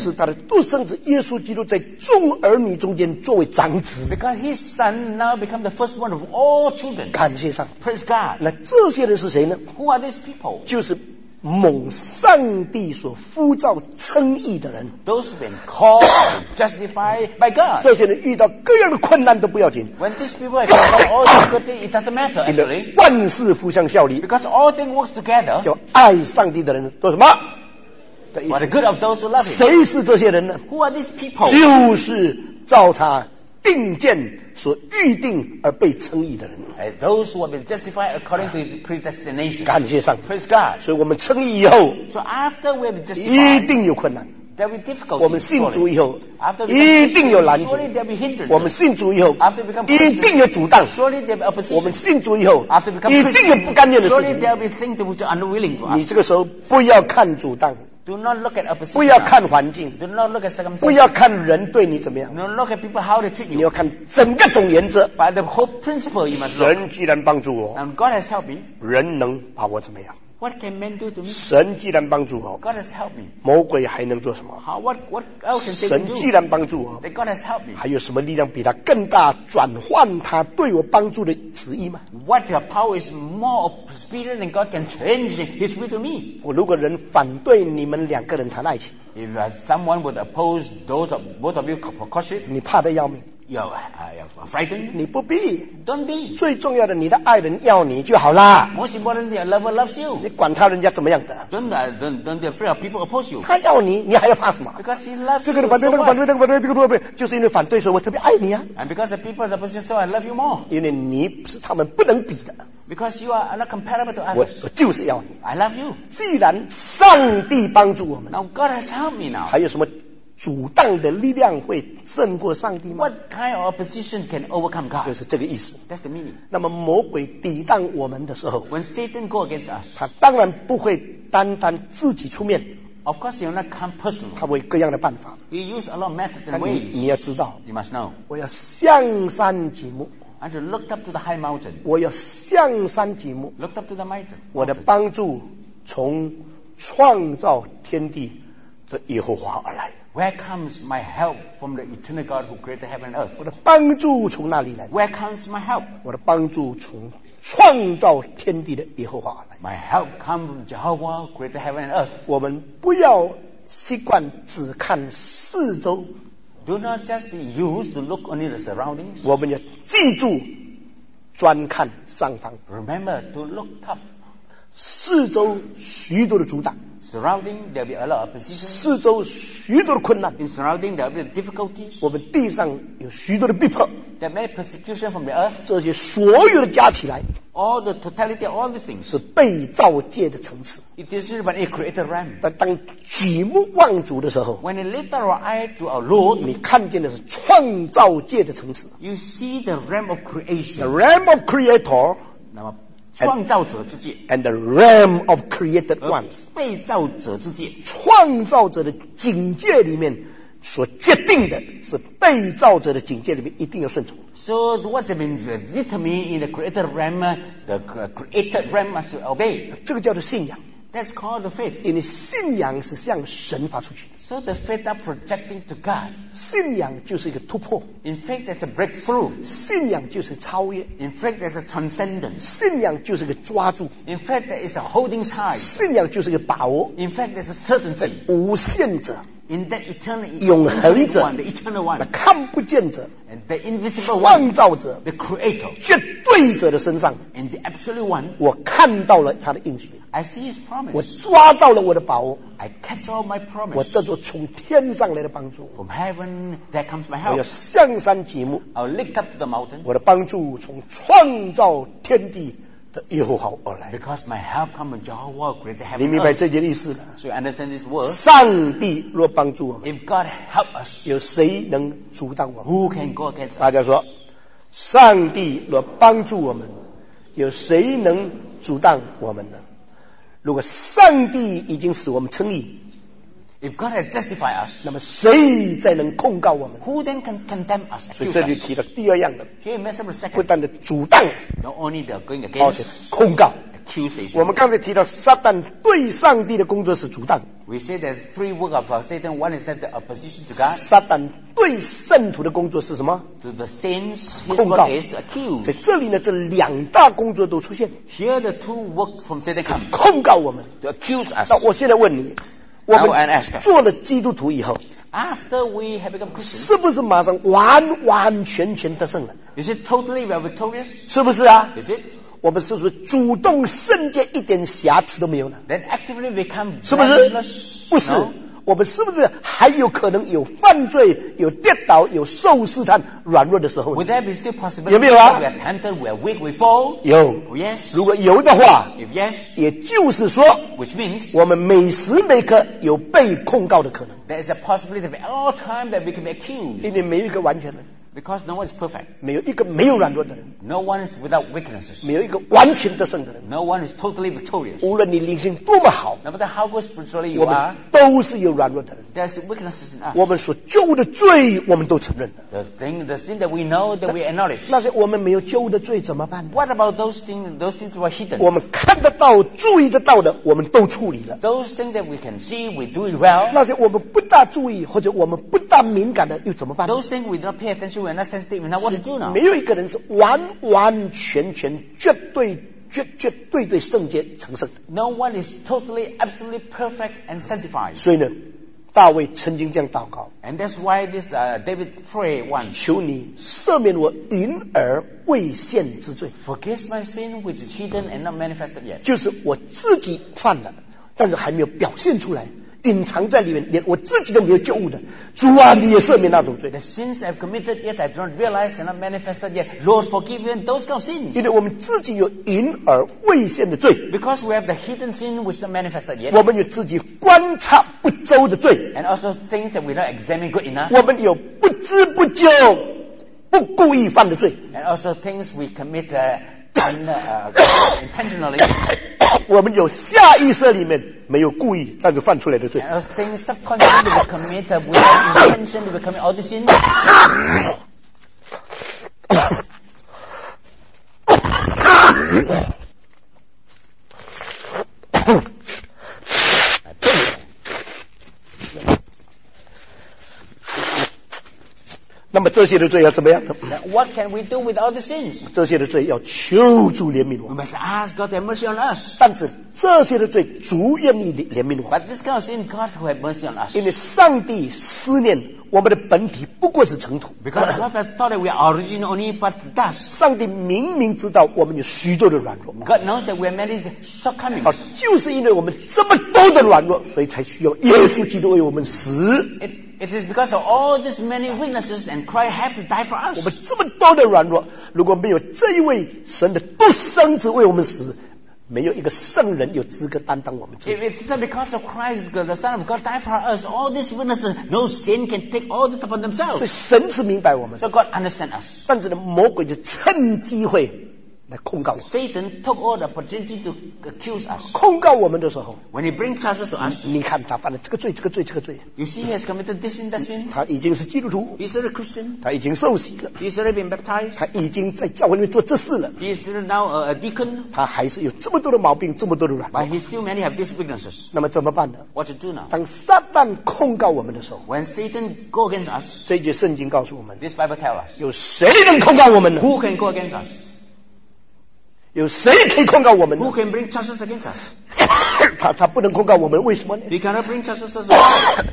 是他的独生子耶稣基督在众儿女中间作为长子。 Because his son now become the first one of all children. 感谢上帝。 Praise God. 那这些人是谁呢？ Who are these people? 就是蒙上帝所呼召称义的人。 Those who've been called, justified by God. 这些人遇到各样的困难都不要紧， When these people have got all difficulty, it doesn't matter 因为 actually. 万事互相效力。 Because all things works together 叫爱上帝的人做什么？ for the good of those who love him. 谁是这些人呢？ Who are these people? 就是照他定见所预定而被称义的人。 Those who have been justified according to his predestination. 感谢上帝。 Praise God. 所以我们称义以后， So after we have been 一 justified, 定有困难。 there will be difficulties. 我们信主以后， After we 一 become 定有拦 Christians, 阻。 surely there will be hindrances. 我们信主以后， After we become 一定有阻挡。 surely there will be 我们 opposition. 信主以后， After we become 一定有不甘愿的 Christians, 事 surely 情。 there will be things which are unwilling for 你 us. 这个时候不要看阻挡， Do not look at opposition. 不要看环境， Do not look at 不要 circumstances. 看人对你怎么样， Do not look at people how they treat 你 you. 要看整个总原则。 By the whole principle you must look. 神既然帮助我， And God has helped me. 人能把我怎么样？ What can men do to me? 神既然帮助我， God has helped me. 魔鬼还能做什么？ What else can Satan 神 do? 既然帮助我， That God has helped me. 还有什么力量比他更大转换他对我帮助的旨意吗？ What your power is more superior than God can change His will to me. 我如果人反对你们两个人谈爱情， If someone would oppose both of you for courtship, 你怕得要命， you're frightened. 你不必。 Don't be. 最重要的，你的爱人要你就好啦， Most importantly, your lover loves you. 你管他人家怎么样的， Don't be afraid of people oppose you. 他要你，你还要怕什么？ Because he loves 这 you. 个人反对， So 那个反对， what? 那个反对，这个反对，就是因为反对，所以我特别爱你啊。 And because the people is opposition, so I love you more. 因为你是他们不能比的， Because you are not comparable to 我 others. 就是要你。 I love you. 既然上帝帮助我们， Now God has helped me now. 还有什么阻挡的力量会胜过上帝吗？ What kind of opposition can overcome 就 God? 是这个意思。 That's the meaning. 那么魔鬼抵挡我们的时候， When Satan go against us, 他当然不会单单自己出面， of course he will not come personally. 他会各样的办法。 He use a lot of methods 但 and 你 ways. 要知道， You must know. 我要向山举目， And to look up to the high mountain. 我要向山举目， Look up to the mountain. 我的帮助从创造天地的耶和华而来。 Where comes my help from the eternal God who created heaven and earth? 我的帮助从哪里来？ Where comes my help? 我的帮助从创造天地的耶和华而来。 My help comes from Jehovah who created heaven and earth. 我们不要习惯只看四周， Do not just be used to look only at the surroundings. 我们要记住专看上方。 Remember to look up. 四周许多的阻挡， Surrounding, there will be a lot of opposition. 四周许多的困难， In surrounding, there will be difficulties. 我们地上有许多的逼迫， There may be persecution from the earth. 这些所有的加起来 All the totality of all these things. 是被造界的层次。 It is but a created realm. 但当举目望主的时候， When we lift our eye to our Lord, 你看见的是创造界的层次 you see the realm of ，the creation. realm of Creator 那么创造者之界 and the realm of created ones。 被造者之界。 创造者的境界里面所决定的是被造者的境界里面一定要顺从。 So what's been determined in the created realm, the created realm must obey. 这个叫做信仰， That's called the faith. 因为信仰是向神发出去的， So the faith are projecting to God. 信仰就是一个突破， In fact, there's a breakthrough. 信仰就是超越， In fact, there's a transcendence. 信仰就是个抓住， In fact, there is a holding tight. 信仰就是个把握， In fact, there's a certainty. 无限者、 In that eternal, 永恒 infinite 者 one, the eternal 那 one, 看不见者、 and the invisible 创 one, 造者、 the creator, 绝对者的身上， and the absolute one. 我看到了他的应许， I see his 我 promise. 抓到了我的把握， I catch all my 我 promise. 得着从天上来的帮助。 From heaven, there comes my 我要 help. 向山举目， I'll lift up to the mountain, 我的帮助从创造天地的耶和华而来。 because my help comes from Jehovah who created 你 heaven 明 and 白 earth. 这件意思了？ So you understand this word? 上帝若帮助我们， If God help us, 有谁能阻挡我们？ who can go against us? 大家说，上帝若帮助我们，有谁能阻挡我们呢？如果上帝已经使我们称义， If God has justified us, 那么谁再能控告我们？ who then can condemn us? 所以 Accuse 这里 us? 提到第二样的， Here, mess up the 不 second. 但的阻挡， Not only they're going 而且 against, 控告。 accusation. 我们刚才提到撒旦对上帝的工作是阻挡， We say that three work of Satan. One is that the opposition to God. 撒旦对圣徒的工作是什么？ To the saints, his 控告。 work is to accuse. 在这里呢，这两大工作都出现， Here the two works from Satan come 控告我们。 to accuse us. 那我现在问你，我 Now I 们 ask you. 做了基督徒以后， After we have become Christians, 是不是马上完完全全得胜了？ is it totally we are victorious? 是不是啊？ Is it? 我们是不是主动圣洁，一点瑕疵都没有了？ Then actively become 是不是？ blameless? 不是。 No. 我们是不是还有可能有犯罪、有跌倒、有受试探、软弱的时候呢？ Would there be still possibility 有没有啊？ that we are tempted, we are weak, we fall? 有。 Oh, yes. 如果有的话， If yes, 也就是说， which means 我们每时每刻有被控告的可能， there is a possibility of all time that we can be accused. 因为没有一个完全的人， Because no one is perfect. 没有一个没有软弱的人， No one is without weaknesses. 没有一个完全得胜的人。 No one is totally victorious. 无论你灵性多么好， No matter how good spiritually you 我 are, 们都是有软弱的人。 there's weaknesses in us. 我们所救的罪，我们都承认了。 The sin that we know, that we acknowledge. 那些我们没有救的罪怎么办呢？ What about those things were hidden? 我们看得到、注意得到的，我们都处理了。 Those things that we can see, we do it well. 那些我们不大注意或者我们不大敏感的，又怎么办呢？ Those things we don't pay attention, we're not sensitive, we know what to do now. 没有一个人是完完全全、绝对圣洁成圣的。 No one is totally, absolutely perfect and sanctified. 所以呢，大卫曾经这样祷告： And that's why this David prayed once. 求你赦免我隐而未现之罪， Forgive my sin which is hidden and not manifested yet. 就是我自己犯了，但是还没有表现出来，隐藏在里面，连我自己都没有觉悟的。主啊，你也赦免那种罪， The sins I've committed yet I don't realize and not manifested yet. Lord, forgive me and those kind of sins. 因为我们自己有隐而未现的罪， Because we have the hidden sin which is not manifested yet. 我们有自己观察不周的罪， And also things that we don't examine good enough. 我们有不知不觉、不故意犯的罪， And also things we commit intentionally. 我们有下意识里面没有故意但是犯出来的罪。 And also things subconsciously we commit without intention, we commit all the sins. 那么这些的罪要怎么样呢？ Now, what can we do with all the sins? 这些的罪要求主怜悯我 We 们， must ask God to have mercy on us. 但是这些的罪主愿意怜悯我们， But this kind of sin, God will have mercy on us. 因为上帝思念我们的本体不过是尘土， Because God had thought that we are original only but dust. 上帝明明知道我们有许多的软弱， God knows that we are many shortcomings. 就是因为我们这么多的软弱，所以才需要耶稣基督为我们死。 It is because of all these many weaknesses and Christ have to die for 我 us. 们这么多的软弱，如果没有这一位神的独生子为我们死，没有一个圣人有资格担当我们罪。 If it's not because of Christ, the Son of God died for us, all these weaknesses, no sin can take all this upon 所以 themselves. 神是明白我们， So God understands us. 但是呢，魔鬼就趁机会来控告我们。 Satan took all the opportunity to accuse us. 控告我们的时候， When he brings charges to us, 你看他犯了这个罪，这个罪，这个罪， you see he has committed this sin, that sin. 他已经是基督徒， He's already a Christian. 他已经受洗了， He's already been baptized. 他已经在教会里面做这事了， He is now a deacon. 他还是有这么多的毛病，这么多的软 But 弱。 he still many have these weaknesses. 那么怎么办呢？ What to do now? 当撒旦控告我们的时候， When Satan go against us, 这一节圣经告诉我们， this Bible tells us, 有谁能控告我们呢？ who can go against us? 有谁可以控告我们 Who 呢？ can bring charges against us? 他不能控告我们，为什么呢？ He cannot bring charges against us.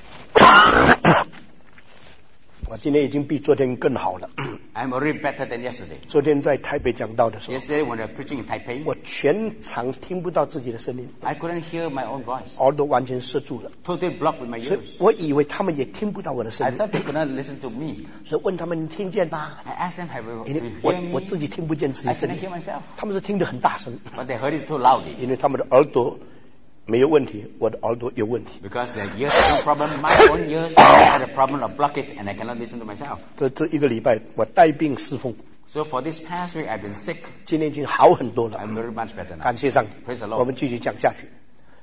我今天已经比昨天更好了。 I'm already better than yesterday. 昨天在台北讲道的时候， Yesterday when I was preaching in Taipei, 我全场听不到自己的声音， I couldn't hear my own voice. 耳朵完全塞住了， Totally blocked with my 所以 ears. 我以为他们也听不到我的 I 声音， thought they could not listen to me. 所以问他们：“你听见吗 I asked them, have you？” 因为 to hear 我 me? 自己听不见自己 I 声 cannot 音， hear myself. 他们是听得很大声， But they heard it too loudly. 因为他们的耳朵没有问题，我的耳朵有问题。 Because their ears have no problem, my own ears had a problem of blockage and I cannot listen to myself. 这一个礼拜我带病侍奉， So for this past week I've been sick. 今天已经好很多了， I'm very much better now. 感谢上帝 Praise the。Lord. 我们继续讲下去。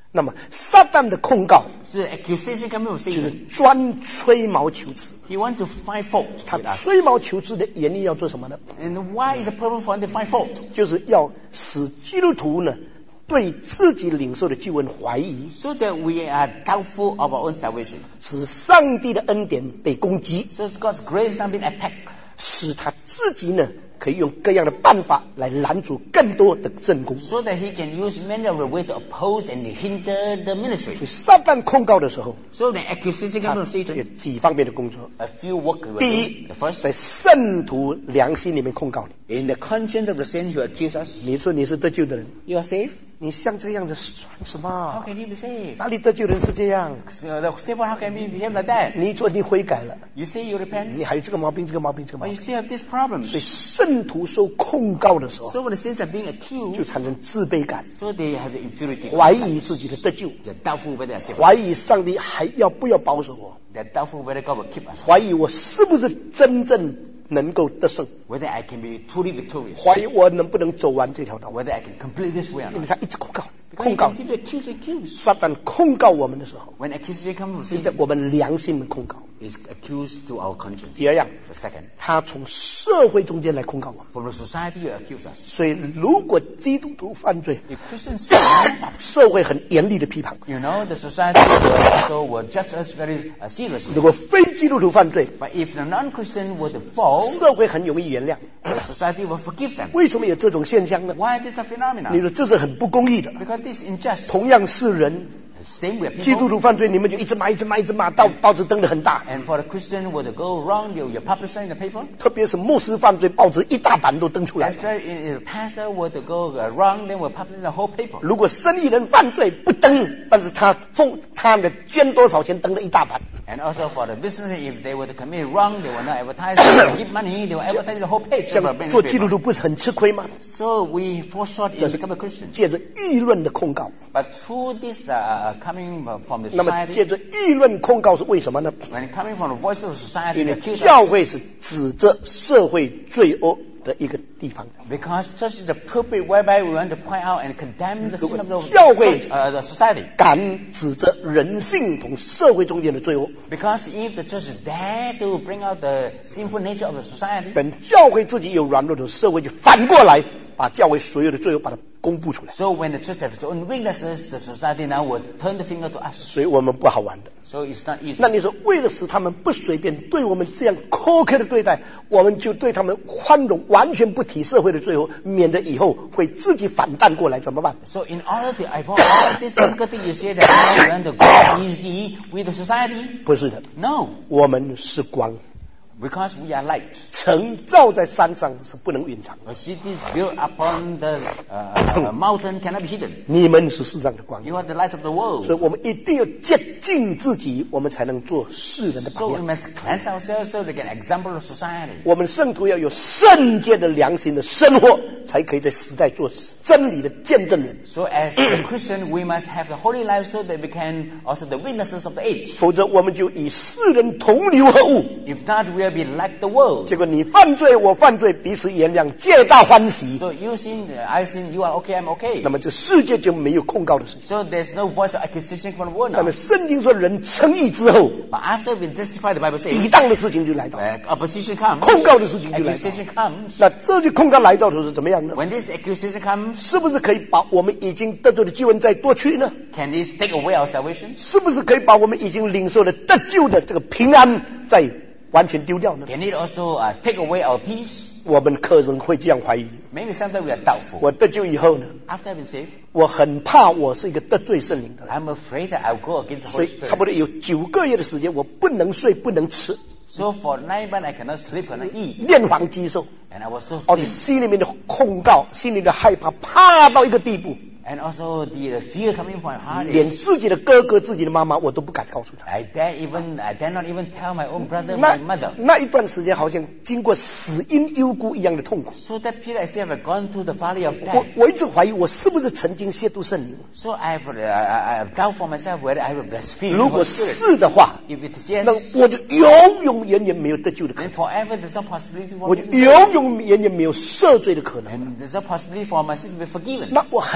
那么撒旦的控告 So the accusation coming from 就是 Satan. 专吹毛求疵。 He wants to find fault 他 with us. 吹毛求疵的原因要做什么呢？ And why is the purpose for him to find fault? 就是要使基督徒呢对自己领受的救恩怀疑， So that we are doubtful of our own salvation. 使上帝的恩典被攻击， So God's grace is not being attacked. 使他自己呢可以用各样的办法来拦阻更多的正功。 So that he can use many of the ways to oppose and hinder the ministry. 所以撒旦控告的时候， So the accusation 他 coming from 有 Satan, 几方面的工作。 a few work we will 第 do. 一 The，first, 在圣徒良心里面控告你， in the conscience of the sin, he will accuse us. 你说你是得救的人， You are saved? 你像这样子算什 How 么？ can you be saved? 哪里得救人是这样？ So the saved one, how can we behave like that? 你说你悔改了， You say you repent, 你还有这个毛病，这个毛病，这个毛 but you 病。 still have these problems. 所以圣徒受控告的时候， So when the sins are being 就 accused, 产生自卑感， so they have the inferiority. 怀疑自己的得救， They're doubtful whether they're saved. 怀疑上帝还要不要保守我， They're doubtful whether God will keep us. 怀疑我是不是真正能够得胜， Whether I can be truly victorious. 怀疑我能不能走完这条道。 Whether I can complete this way or 因为 not. 他一直控告， Because 控 he 告。 continue to accuse. 撒旦控告我们的时候， When accusation comes from 是在 Satan, 我们良心的控告。 is accused to our conscience. 第二样， The second, 他从社会中间来控告我们。 from the society you accuse us. 所以，如果基督徒犯罪， If Christians sin, 社会很严厉的批判； you know, the society will judge us very seriously. 如果非基督徒犯罪， But if the non-Christian were to fall, 社会很容易原谅。 the society will forgive them. 为什么有这种现象呢？ Why this is a 你 phenomenon? 说这是很不公义的。 Because this is unjust. 同样是人， Same with 基督 people. 徒犯罪，你们就一直骂，一直骂，一直骂，报纸登得很大。 And for the Christian were to go wrong, you publish it in the paper. 特别是牧师犯罪，报纸一大版都登出来。 After the pastor were to go wrong, then we'll publish the whole paper. 如果生意人犯罪不登，但是他的捐多少钱登了一大版。 And also for the business, if they were to commit wrong, they will not advertise. They will give money, they will advertise the whole page 这 of 样 the 做基督 newspaper. 徒不是很吃亏吗？ So we fall short in becoming a Christian. 借着议论的控告， But through this coming from the 那么 society, 借着议论控告是为什么呢？ when coming from the voice of society, 因 they 为 accuse 教 us. 会是指责社会罪恶的一个地方。 Because church is the pulpit whereby we want to point out and condemn the sin of the, 教会 the society. 敢指责人性同社会中间的罪恶， Because if the church dare to bring out the sinful nature of the society, 等教会自己有软弱的社会就反过来把教会所有的罪恶把它公布出来， so when the church has its own weaknesses, the society now will turn the finger to us. 所以我们不好玩的。 So it's not easy. 那你说，为了使他们不随便对我们这样苛刻的对待，我们就对他们宽容，完全不提社会的罪恶，免得以后会自己反弹过来，怎么办？ So in order to avoid all this difficulty, you say that now we want to go easy with the society? 不是的， No, 我们是光， because we are light. 城造在山上是不能隐藏的。 A city is built upon the mountain cannot be hidden. 你们是世上的光， You are the light of the world. 所以我们一定要洁净自己，我们才能做世人的 So 榜 we 样。 must cleanse ourselves so we can example of society. 我们圣徒要有圣洁的良心的生活，才可以在时代做真理的见证人。 So as a Christian, we must have the holy life so that we can also the witnesses of the age. 否则我们就与世人同流合污。 If not, we'll be like the world. 结果你犯罪，我犯罪，彼此原谅，皆大欢喜。 So you sin, I sin, you are okay, I'm okay. 那么这世界就没有控告的事情。 So there's no voice of accusation from the world 那 now. 么圣经说，人称义之后， But after we justify, the Bible 抵 says, 挡的事情就来到， opposition comes, 控告的事情就来到。 accusation comes. 那这就控告来到的时候是怎么样呢？ When this accusation comes, 是不是可以把我们已经得救的救恩再夺去呢？ can this take away our salvation? 是不是可以把我们已经领受的得救的这个平安再完全丢掉呢？ Can it also take away our peace? 我们可能会这样怀疑。 Maybe sometimes we are doubtful. 我得救以后呢， After I've been saved, 我很怕我是一个得罪圣灵的人， I'm afraid that I'll go against the 所 Holy 以差 Spirit. 不多有9个月的时间，我不能睡，不能吃， So for 9 months, I cannot sleep, cannot eat. 面黄肌瘦， And I was so 而且 thin. 心里面的控告，心里的害怕，怕到一个地步， And also the fear coming from my heart 连 is, 自己的哥哥、自己的妈妈，我都不敢告诉他。 I dare not even tell my own brother, 那 my mother. 那一段时间，好像经过死因幽谷一样的痛苦。 So that period, I say I've gone through the valley of 我 death. 我一直怀疑，我是不是曾经亵渎圣灵？ So I doubt for myself whether I will blaspheme the 如果 Holy Spirit. 是的话， If it is yes, 那我就永永远远没有得救的可 then 能， forever there's no possibility for 我 me 就 to be 永永远远没有赦罪的可能。 and there's no possibility for my sin to be forgiven. 那我很怕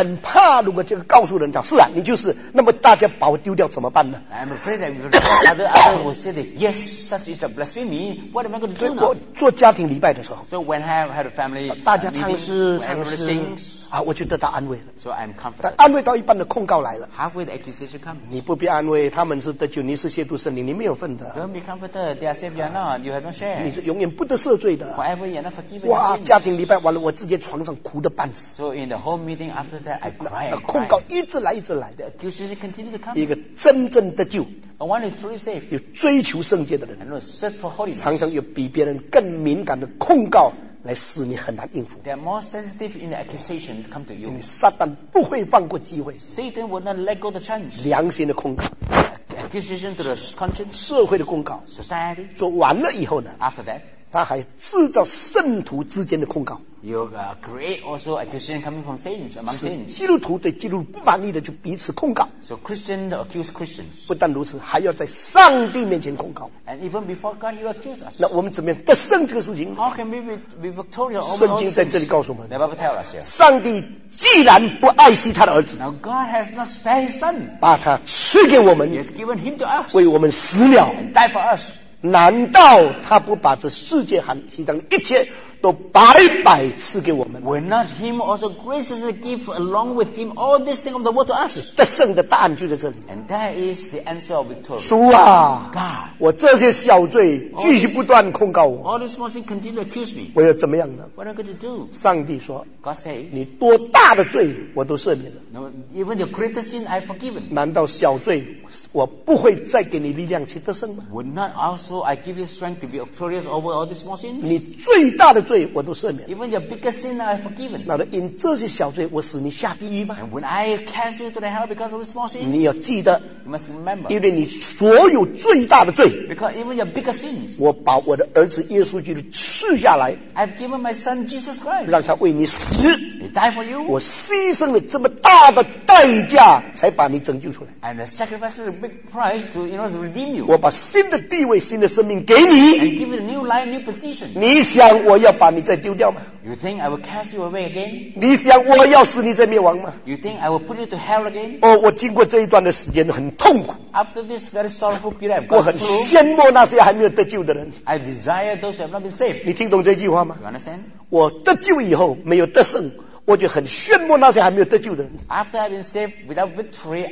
怕如果这个告诉人讲是啊，你就是，那么大家把我丢掉怎么办呢？ I'm afraid that other will say that yes, such is a blasphemy. What am I going to 所以 do now? 我做家庭礼拜的时候， So when I had a family 大家唱 meeting, 诗 when 唱 everybody 诗 sings, 啊，我就得到安慰了。 so I'm 但 comforted. 安慰到一半的控告来了， Halfway the accusation comes. 你不必安慰，他们是得救，你是亵渎圣灵，你没有份的， Don't be comforted. They are saved, you are not. You have no 你 share. 是永远不得赦罪的。 Forever you are not forgiven. 哇， your sins. 家庭礼拜完了，我直接床上哭得半死。 So in the home meeting after that, I cry 那 and 控告 cry. 一直来，一直来 The 的。 accusation continued to come. 一个真正得救、 I want to truly save 有追求圣洁的人， and not search for holiness. 常常有比别人更敏感的控告，来使你很难应付。 They are more sensitive in the accusation to come to 因 you. 为撒旦不会放过机会， Satan will not let go the chance. 良心的控告、 Accusation to the conscience, 社会的控告 society. 做完了以后呢， After that, 他还制造圣徒之间的控告。 you create also accusation coming from saints, among 是 saints. 基督徒对基督徒不满意的就彼此控告， So Christians accuse Christians. 不但如此，还要在上帝面前控告。 And even before God, you accuse us. 那我们怎么样得胜这个事情？ How can we be victorious over 圣 all 经 these 在这 things? 里告诉我们 The，Bible tells us here. 上帝既然不爱惜他的儿子， Now God has not spared His Son. 把他赐给我 He 们， has given Him to us 为我们死了， and died for us. 难道他不把这世界和其中一切都白白赐给我们吗？ Will not Him also graciously give along with Him all these things of the world to us? 得胜的答案就在这里。 And that is the answer of victory. 主啊， God, 我这些小罪继续不断控告我， all these small things continue to accuse me. 我要怎么样呢？ What am I going to do? 上帝说， God says, 你多大的罪我都赦免了， no, even the greatest sin I've forgiven. 难道小罪我不会再给你力量去得胜吗？ Would not also I give you strength to be victorious over all these small sins? 你最大的罪我都赦免了， Even your biggest sin I've forgiven. 难道因这些小罪我使你下地狱吗？ And when I cast you to the hell because of the small sins, 你要记得， you must remember. 因为你所有最大的罪， Because even your biggest sins, 我把我的儿子耶稣基督赐下来， I've given my son Jesus Christ. 让他为你死， He died for you. 我牺牲了这么大的代价，才把你拯救出来。 And the sacrifice is a big price to redeem you. 我把新的地位、新的生命给 And 你， give you a new life, new position. 你想我要把你再丢掉吗？ You think I will cast you away again? 你想我要使你再灭亡吗？ You think I will put you to hell again? 哦，我经过这一段的时间很痛苦， After this very sorrowful period I've 我 gone 很 through, 羡慕那些还没有得救的人。 I desire those who have not been saved. 你听懂这句话吗？ You understand? 我得救以后没有得胜，我就很羡慕那些还没有得救的人， After I've been saved without victory,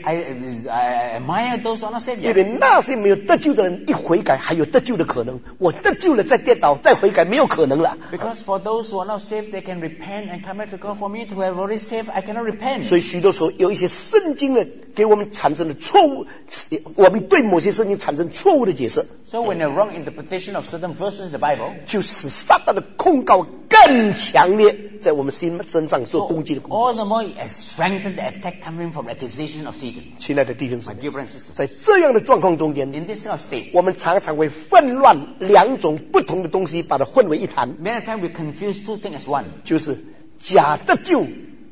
I admire those who are not saved 因 yet. 为那些没有得救的人一悔改还有得救的可能，我得救了再跌倒再悔改没有可能了。 Because for those who are not saved, they can repent and come back to God. For me to have already saved, I cannot repent. 所以许多时候有一些圣经呢给我们产生了错误，我们对某些圣经产生错误的解释， So when a wrong interpretation of certain verses in the Bible, 就使撒旦的控告更强烈，在我们心身上做攻击的工作。 all the more it has strengthened the attack coming from the accusation of Satan. 亲爱的弟兄姊 My 妹， dear brothers and sisters, 在这样的状况中间， in this kind of state, 我们常常会混乱两种不同的东西，把它混为一谈， many times we confuse two things as one. 就是假得救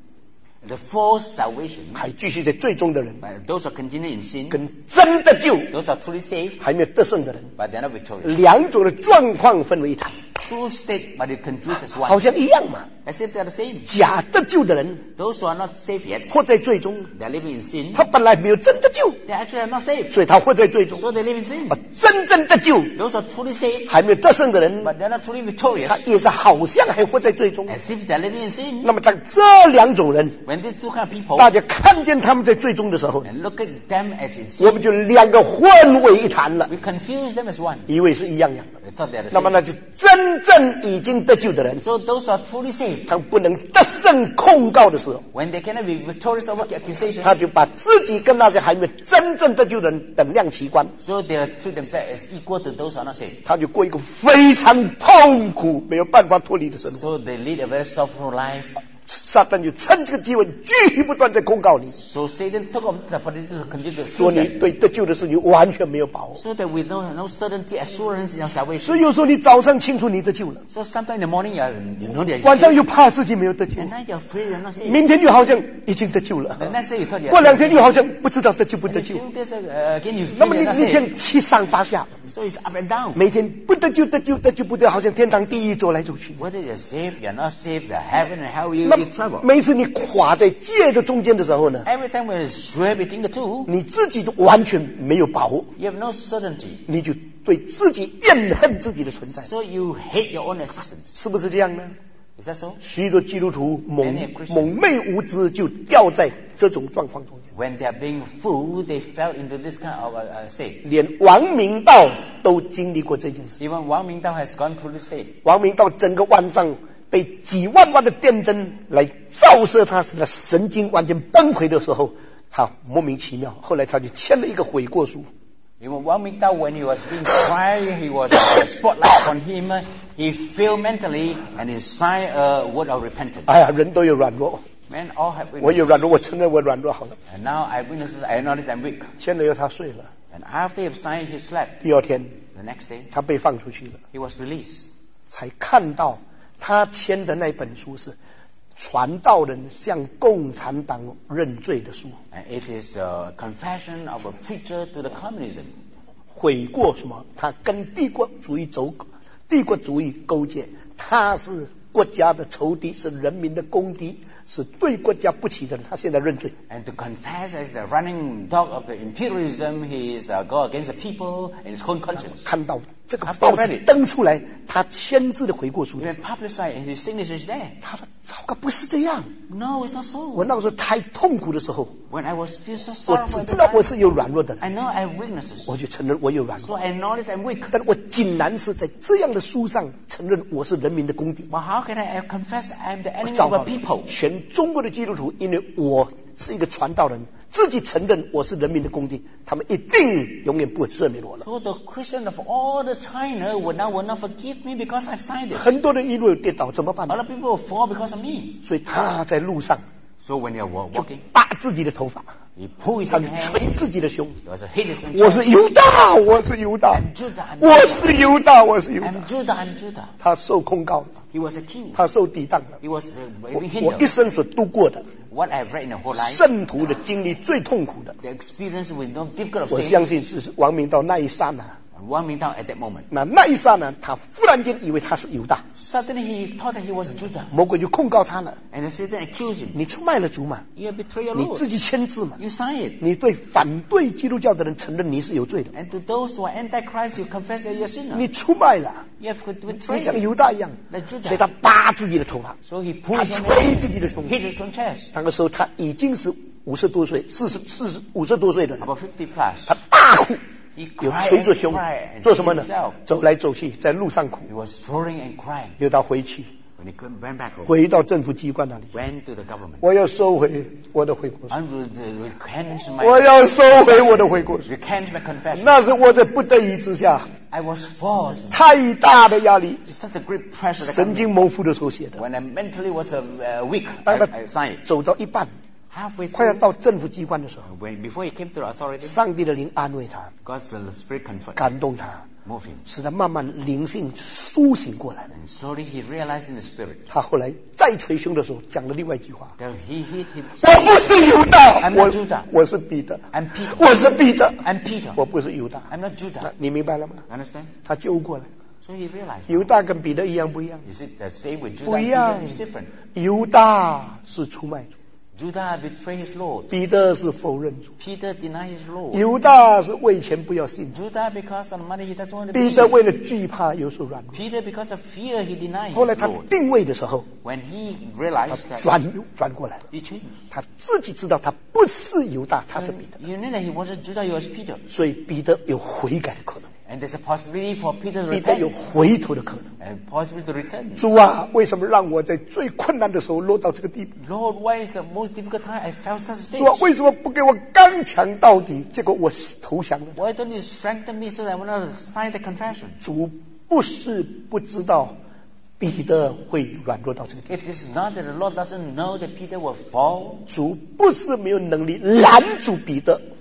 The false salvation, 还继续在最终的人， by those who continue in sin, 跟真的救 those who are truly saved, 还没有得胜的人， but they are not victorious. 两种的状况分为一谈， Two state, but they confuse as 好 one. 像一样嘛。 As if they are the same. 假得救的人 Those who are not saved yet, 活在最终， they are living in sin. 他本来没有真的救， They actually are not saved, 所以他活在最终。 so they live in sin. 真正的救 Those who are truly saved, 还没有得胜的人， but they are not truly victorious, 他也是好像还活在最终。 as if they are living in sin. 那么当这两种人， When these two kind of people, 大家看见他们在最终的时候， and look at them as in 我 sin, 们就两个混为一谈了， we confuse them as one. 以为是一样样的。 We thought they are the 那么 same. 那就真正已经得救的人， So those who are truly saved, 他不能得胜控告的时候， when they cannot be victorious over the accusation, 他就把自己跟那些还没有真正得救的人等量齐观， so they treat themselves as equal to those who are not saved. 他就过一个非常痛苦、没有办法脱离的生活。 So they lead a very sorrowful life. 撒旦就趁这个机会继续不断在控告你， So Satan took the opportunity to continue to 说 accuse 你 them, 对得救的事情完全没有把握。 so that we have no certainty, assurance in our 所 salvation. 以有时候你早上清楚你得救了， So sometime in the morning, you know that 晚上又怕自己没有得救， at night you're afraid you're not saved. 明天又好像已经得救 The 了， next day you thought you're 过两天 saved. 又好像不知道得救不 And 得 a 救。 few days again you 那 feel 么 you're 你 not 你 saved. 天七上八下， So it's up and down. 每天不得救得救得救不得，好像天堂地狱走来走去。 Whether you're saved, you're not saved, the heaven and hell, you 那 you trouble. 每次你垮在界的中间的时候呢， Every time when it's square between the two, 你自己就完全没有把握， you have no certainty. 你就对自己怨恨自己的存在， So you hate your own existence. 是不是这样呢？ Is that so? 许多基督徒 Many Christians 蒙昧无知，就掉在这种状况中间。 When they are being fooled, they fell into this kind of state. 连王明道都经历过这件事。 Even Wang Mingdao has gone through this state. 王明道整个晚上被几万瓦的电灯来照射他，使他神经完全崩溃的时候，他莫名其妙，后来他就签了一个悔过书。 Even Wang Mingdao, when he was being tried, he was a spotlight on him. He failed mentally, and he signed a word of repentance. 哎呀，人都有软弱， Men all have 我 weaknesses. 有软弱，我承认我软弱好了。 And now I witnesses, I acknowledge I'm weak. 签了以后他睡了， And after he signed, he slept. 第二天 The next day, 他被放出去了， he was released. 才看到他签的那本书是传道人向共产党认罪的书， And it is a confession of a preacher to the communism. 悔过什么？他跟帝国主义勾结，他是国家的仇敌，是人民的公敌，是对国家不起的人。他现在认罪， And to confess as the running dog of the imperialism, he is go against the people and his own conscience. 看到这个报纸登出来，他签字的悔过书， Even publicized and his signature is there. 他说：“糟糕，不是这样。 No, it's not so. 我那个时候太痛苦的时候， When I was feel so 我 sorrowful, 只知道我是有软弱的人， I know I have weaknesses. 我就承认我有软弱。 So I acknowledge I'm weak. 但我竟然是在这样的书上承认我是人民的公敌。 But how can I confess I'm the enemy 糟 of 糕 the 了 people? 全中国的基督徒，因为我是一个传道人，自己承认我是人民的公敌，他们一定永远不会赦免我了。 So the Christian of all the China will not forgive me because I've signed it. 很多人一路跌倒，怎么办 A？ lot of people will fall because of me. 所以他在路上 So when you're 就 walking, 拔自己的头发， he pulls his 他就 hair. 捶自己的胸。 He was a hit his own 我是 chest. 犹大，我是犹大， I'm Judah. I'm 我是犹大，我是犹大。 I'm Judah. I'm Judah. 他受控告了， He was accused. 他受抵挡了。 He was 我 being 我一 hindered. 生所度过的 What I've read in the whole life, 圣徒的经历最痛苦的， the experience with no difficult of 我 things. 相信是王明道那一刹那。 Wang Mingdao at that moment. 那一刹那，他忽然间以为他是犹大， Suddenly he thought that he was Judah. 魔鬼就控告他了。 And the Satan accused him. 你出卖了主嘛？ You have betrayed your 你 Lord. 自己签字嘛？ You sign it. 你对反对基督教的人承认你是有罪的， And to those who are anti-Christ, you confess that you're a sinner. 你出卖了， You have 你 betrayed 像 him. 犹大一样， Like Judah. 所以他拔自己的头发。 So he 他 pulls his 捶 hair, 自己的胸。 hit his own chest. 那个时候他已经是50多岁，50多岁的人， About 50 plus. 他大哭， He 有 cried 捶着 and 胸 cried and， 做什么 hit 呢 himself.？ 走来走去，在路上哭。 He was roaring and crying 又到回去， when he went back home. 回到政府机关那里， Went to the government. 我要收回我的悔过书， I will recant 我 my 要收回我的悔过书。 recant my confession. 那是我在不得已之下， I was forced. 太大的压力， It's such a great pressure that 神经模糊的时候写的。 when I mentally was weak, 当 I 他 signed it. 走到一半， Halfway 快要 through, 到政府机关的时候， before he came to the authority, 上帝的灵安慰他， God's spirit comfort, 感动他， moved him. 使他慢慢灵性苏醒过来了。 And slowly he realized in the spirit 他后来再捶胸的时候，讲了另外一句话： that he hit him. 我不是犹大， I'm not Judah. 我是彼得， I'm Peter. 我是彼得， I'm Peter. 我不是犹大。 I'm not Judah. 你明白了吗？ Understand? 他救过来。 So he realized. 犹大跟彼得一样不一样？ Is it the same with 不 Judah? 一样 Peter is different. 犹大是出卖主， Judah betrayed his Lord. 彼得是否认主。 Peter denied his Lord. 犹大是为钱不要信主， Judah because of money he doesn't want to 彼得 believe. 为了惧怕有所软弱。 Peter because of fear he denied 后来 his 他 Lord. 定位的时候， When he 他 realized that 转过来了， he changed. 他自己知道他不是犹大，他是彼得， You knew that he wasn't Judah, he was Peter. 所以彼得有悔改的可能， And there's a possibility for Peter to 彼得有 repent 回头的可能。 and possibility to return. 主啊，为什么让我在最困难的时候落到这个地步？ Lord, why is the most difficult time I felt such a 主啊， stage? 为什么不给我刚强到底？结果我投降了。 Why don't you strengthen me so that I will not sign the confession? 主不是不知道彼得会软弱到这个地步， If it's not that the Lord doesn't know that Peter will fall, 主不是没有能力拦住彼得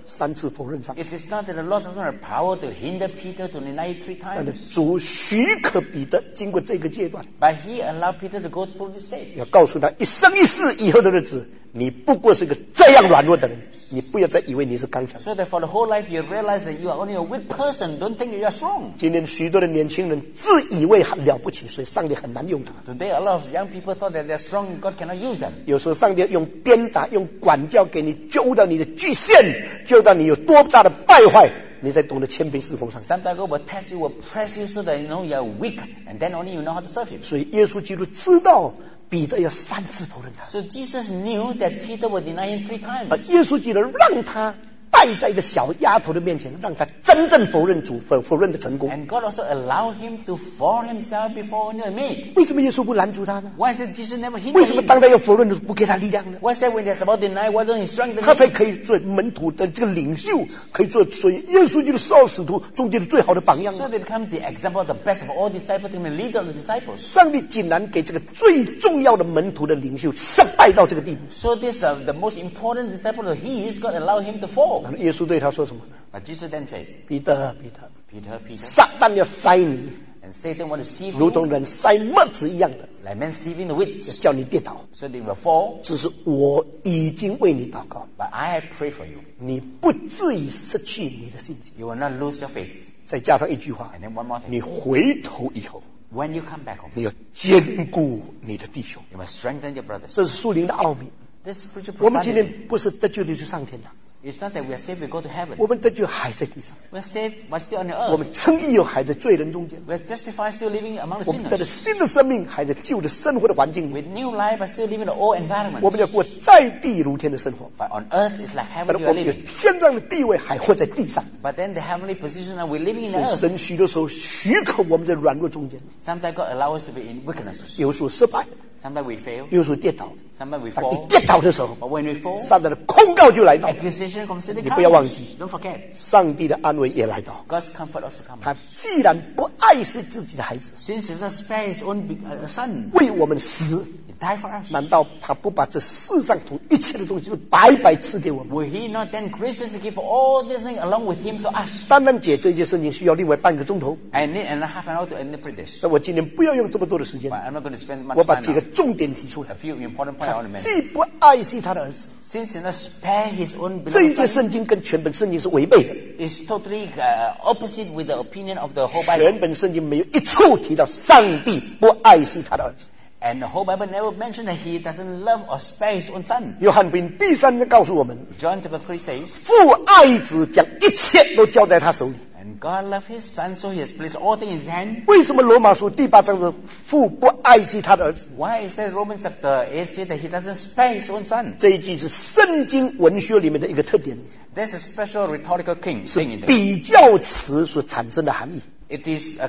3次否认上帝。 It is not that the Lord doesn't have power to hinder Peter to deny it 3 但是 times. 主许可彼得经过这个阶段， But he allowed Peter to go through this stage. 要告诉他一生一世以后的日子，你不过是个这样软弱的人，你不要再以为你是刚强。 So that for the whole life you realize that you are only a weak person. Don't think that you are strong. 今天许多的年轻人自以为很了不起，所以上帝很难用他。 Today a lot of young people thought that they're strong, God cannot use them. 有时候上帝用鞭打、用管教给你揪到你的局限，揪到你有多大的败坏，你才懂得谦卑侍奉上帝。 Sometimes God will test you, will press you so that you know you are weak, and then only you know how to serve Him. 所以耶稣基督知道彼得要3次否认他， So Jesus knew that Peter would deny Him 3 times. 而耶稣基督让他带在一个小丫头的面前，让他真正否认主，否认的成功。 And God also allowed him to fall himself before a maid. 为什么耶稣不拦住他呢？ Why is it Jesus never 为 hindered 什么 him? 当他要否认的时候不给他力量呢？ Why is that when there's about to deny, why don't He strengthen 他 him? 才可以做门徒的这个领袖，可以做所以耶稣基督12使徒中间的最好的榜样。 So they become the example of the best of all disciples and the leader of the disciples. 上帝竟然给这个最重要的门徒的领袖失败到这个地步。 So this the most important disciple of His, God allowed him to fall. 然后耶稣对他说什么呢？ But Jesus then said, 彼得，彼得， Peter, Peter, 撒旦要塞你， and Satan want to sieve 如 you 同人塞麦子一样的， like men sieving the 要 wheat, 叫你跌倒。 so they will fall. 只是我已经为你祷告， But I have prayed for you. 你不至于失去你的信心。 You will not lose your faith. 再加上一句话， And then one more thing. 你回头以后， When you come back home, 你要坚固你的弟兄。 you must strengthen your brothers. 这是属灵的奥秘。 This spiritual 我们今 profundity. 天不是得救的去上天堂， It's not that we are saved, we go to heaven. 我们得救还在地上， We are saved, but still on the 我 earth. 们称义又还在罪人中间， We are justified, still living among the 我们得了 sinners. 新的生命，还在旧的生活的环境里。 With new life, but still living the old 我 environment. 们要过在地如天的生活， But on earth, it's like 但 heaven 是 you 我 are 们有 living. 天上的地位，还活在地上。 But then the heavenly position, we're living in 所 the 以 earth. 神许多时候许可我们在软弱中间， Sometimes God allows us to be in weaknesses. 有时候失败， Sometimes we fail. 有时候跌倒。 Sometimes we 当你 fall. 跌倒的时候， But when we fall, 撒旦的控告就来到， accusation comes to the 你不要忘 comes. 记， Don't forget. 上帝的安慰也来到。 God's comfort also comes. 他既然不爱惜自己的孩子， Since He does not spare His own son, 为我们死， He died for us. 难道他不把这世上从一切的东西都白白赐给我们？ Will He not then graciously give all these things along with Him to us? 单单解这件事情需要另外半个钟头， I need another half an hour to interpret this. 但我今天不要用这么多的时间， But I'm not going to spend much 我把 time 几个 now. 重点提出来 A。few important points I want to mention. 既不爱惜他的儿子， Since He does not spare His own 这一 beloved 节 son, 圣经跟全本圣经是违背的。 is totally opposite with the opinion of the whole Bible. 全本圣经没有一处提到上帝不爱惜他的儿子。 And the whole Bible never mentioned that He doesn't love or spare His own son. 约翰福音第3章告诉我们， John chapter 3 says, 父爱子，将一切都交在他手里。 And God loved His son, so He has placed all things in His hand. 为什么罗马书第8章说父不爱惜他的儿子？ Why is that Romans chapter 8 says that He doesn't spare His own son? 这一句是圣经文学里面的一个特点， There's a special rhetorical thing 是 saying in there. 比较词所产生的含义。 It is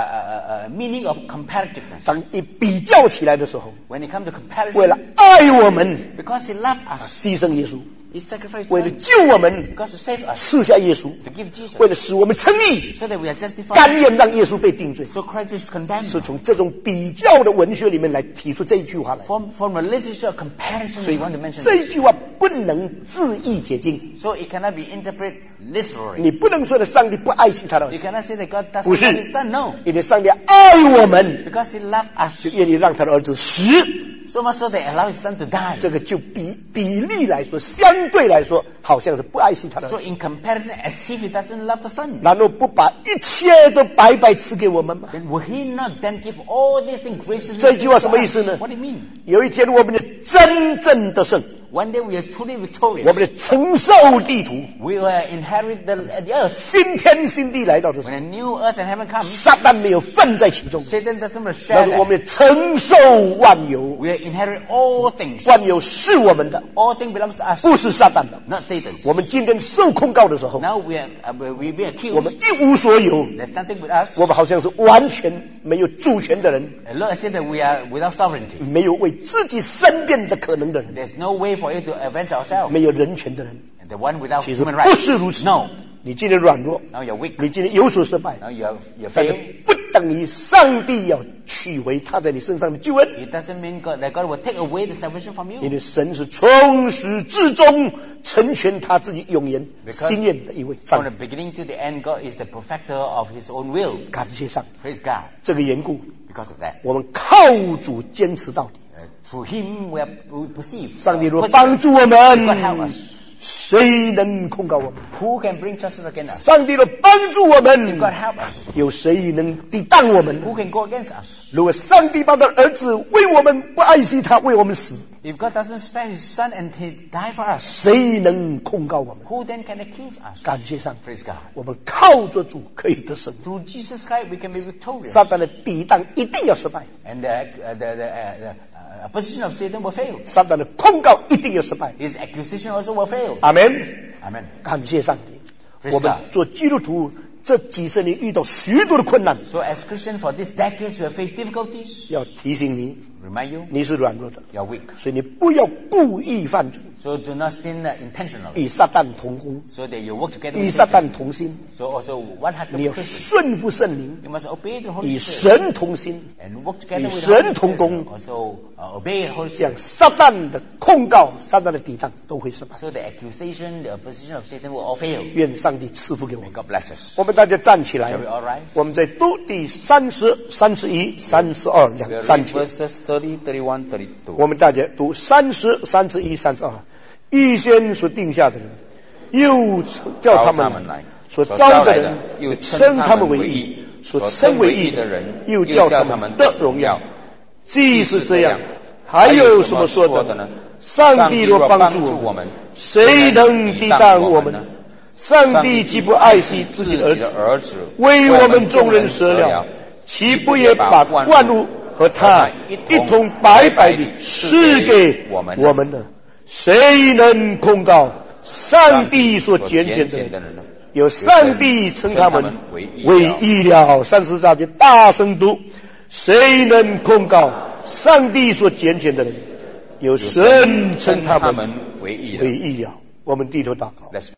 a meaning of comparativeness. 当一比较起来的时候， When it comes to 为了 comparison, 爱我们， because He loved us, 牺牲耶稣； He sacrificed 为了 His son. 救我们， Because to save us, 赐下耶稣； to give Jesus, 为了使我们称义， so that we are justified. 甘愿让耶稣被定罪。 So Christ is condemned. 是从这种比较的文学里面来提出这一句话来。 From a literature of comparison, 所 we 以 want to mention 这 this. 一句话不能字义解经， So it cannot be interpreted literally. 你不能说的上帝不爱惜他的儿 You 子， cannot say that God doesn't 不是 love His son. No. 因为上帝爱我们， Because He loved us 就愿意让他的儿子死。 so much so that He allowed His son to die. 这个就比例来说，相对来说，好像是不爱惜他的儿 So 子， in comparison, as if He doesn't love the son. 然后不把一切都白白赐给我们吗？ Then will He not then give all these things graciously 这句话什么 to 意思呢？ us? What do you mean? 有一天我们的真正得胜， One day we are truly 我 victorious. 们的承受地图， We will inherit the earth. 新天新地来到的时 When 候， a new earth and heaven comes, 撒旦没有份在其中， Satan doesn't 但 share 是我 that. 们承受万有， We will inherit all things. 万有是我们的， All things belongs to us, 不是撒旦的。 not Satan. 我们今天受控告的时候， Now we are being 我们 accused. 一无所有， There's nothing with us. 我们好像是完全没有主权的人， It looks as if that we are without sovereignty. 没有为自己申辩的可能的人， There's no way for you to avenge ourselves. 没有人权的人。 And the one without 其实 human 不 rights. 是如此。 No. 你今天软弱， Now you're weak. 你今天有所失败， Now you're 但是 failed. 不等于上帝要取回他在你身上的救恩。 It doesn't mean that God will take away the salvation from 因 you. 为神是从始至终成全他自己永远 Because 心愿的一位 From 上 the 帝。 beginning to the end, God is the perfecter of His own will. 感谢上帝， Praise God. 这个缘故， Because of that. 我们靠主坚持到底。 Through Him we perceive. 上帝若 perceive. 帮助我 God help 们， us. 谁能控告我们？ Who can bring justice against us? 上帝若帮助我 If 们， God help us, 有谁能抵挡我们？ who can go against us? 如果上帝把他的儿子为我们不爱惜他，为我们死， If God doesn't spare His Son and He died for us, 谁能控告我们？ who then can accuse us? 感谢上帝， Praise God. 我们靠着主可以得胜。 Through Jesus Christ, we can be victorious. 撒旦的抵挡一定要失败， And the opposition of Satan will fail. 撒旦的控告一定要失败。 His accusation also will fail. 阿门。 Amen. 感谢上帝， Praise 我们 God. 做基督徒这几十年遇到许多的困难， So as Christians for these decades, we have faced difficulties. 要提醒你， Remind you, 你是软弱的， you are weak. 所以你不要故意犯罪， So do not sin intentionally. 与撒旦同工， So that you work together 与 with 撒 Satan. 旦同心， So also one heart 你 of 要 Christians. 顺服圣灵， You must obey the 与 Holy Spirit. 神同心， And work together 与 with the 神 Holy 同 Spirit. 工， Also obey the Holy 这样 Spirit. 撒旦的控告、撒旦的抵挡都会失败。 So the accusation, the opposition of Satan will all fail. 愿上帝赐福给我 May 们。 God bless us. 我们大家站起来 Shall，we all rise? 我们在读第30、31、32 We 两 are 三 reading 节。 verses 30, 31, 32. 我们大家读30、31、32，预先所定下的人，又叫他们来；所招的人，又称他们为义；所称为义的人，又叫他们得荣耀。既是这样，还有什么说的呢？上帝若帮助我们，谁能抵挡我们呢？上帝既不爱惜自己的儿子，为我们众人舍了，岂不也把万物和他一同白白地赐给我们呢？谁能控告上帝所拣选的人？有上帝称他们为义了。34节大声读：谁能控告上帝所拣选的人？有神称他们为义了。我们低头祷告。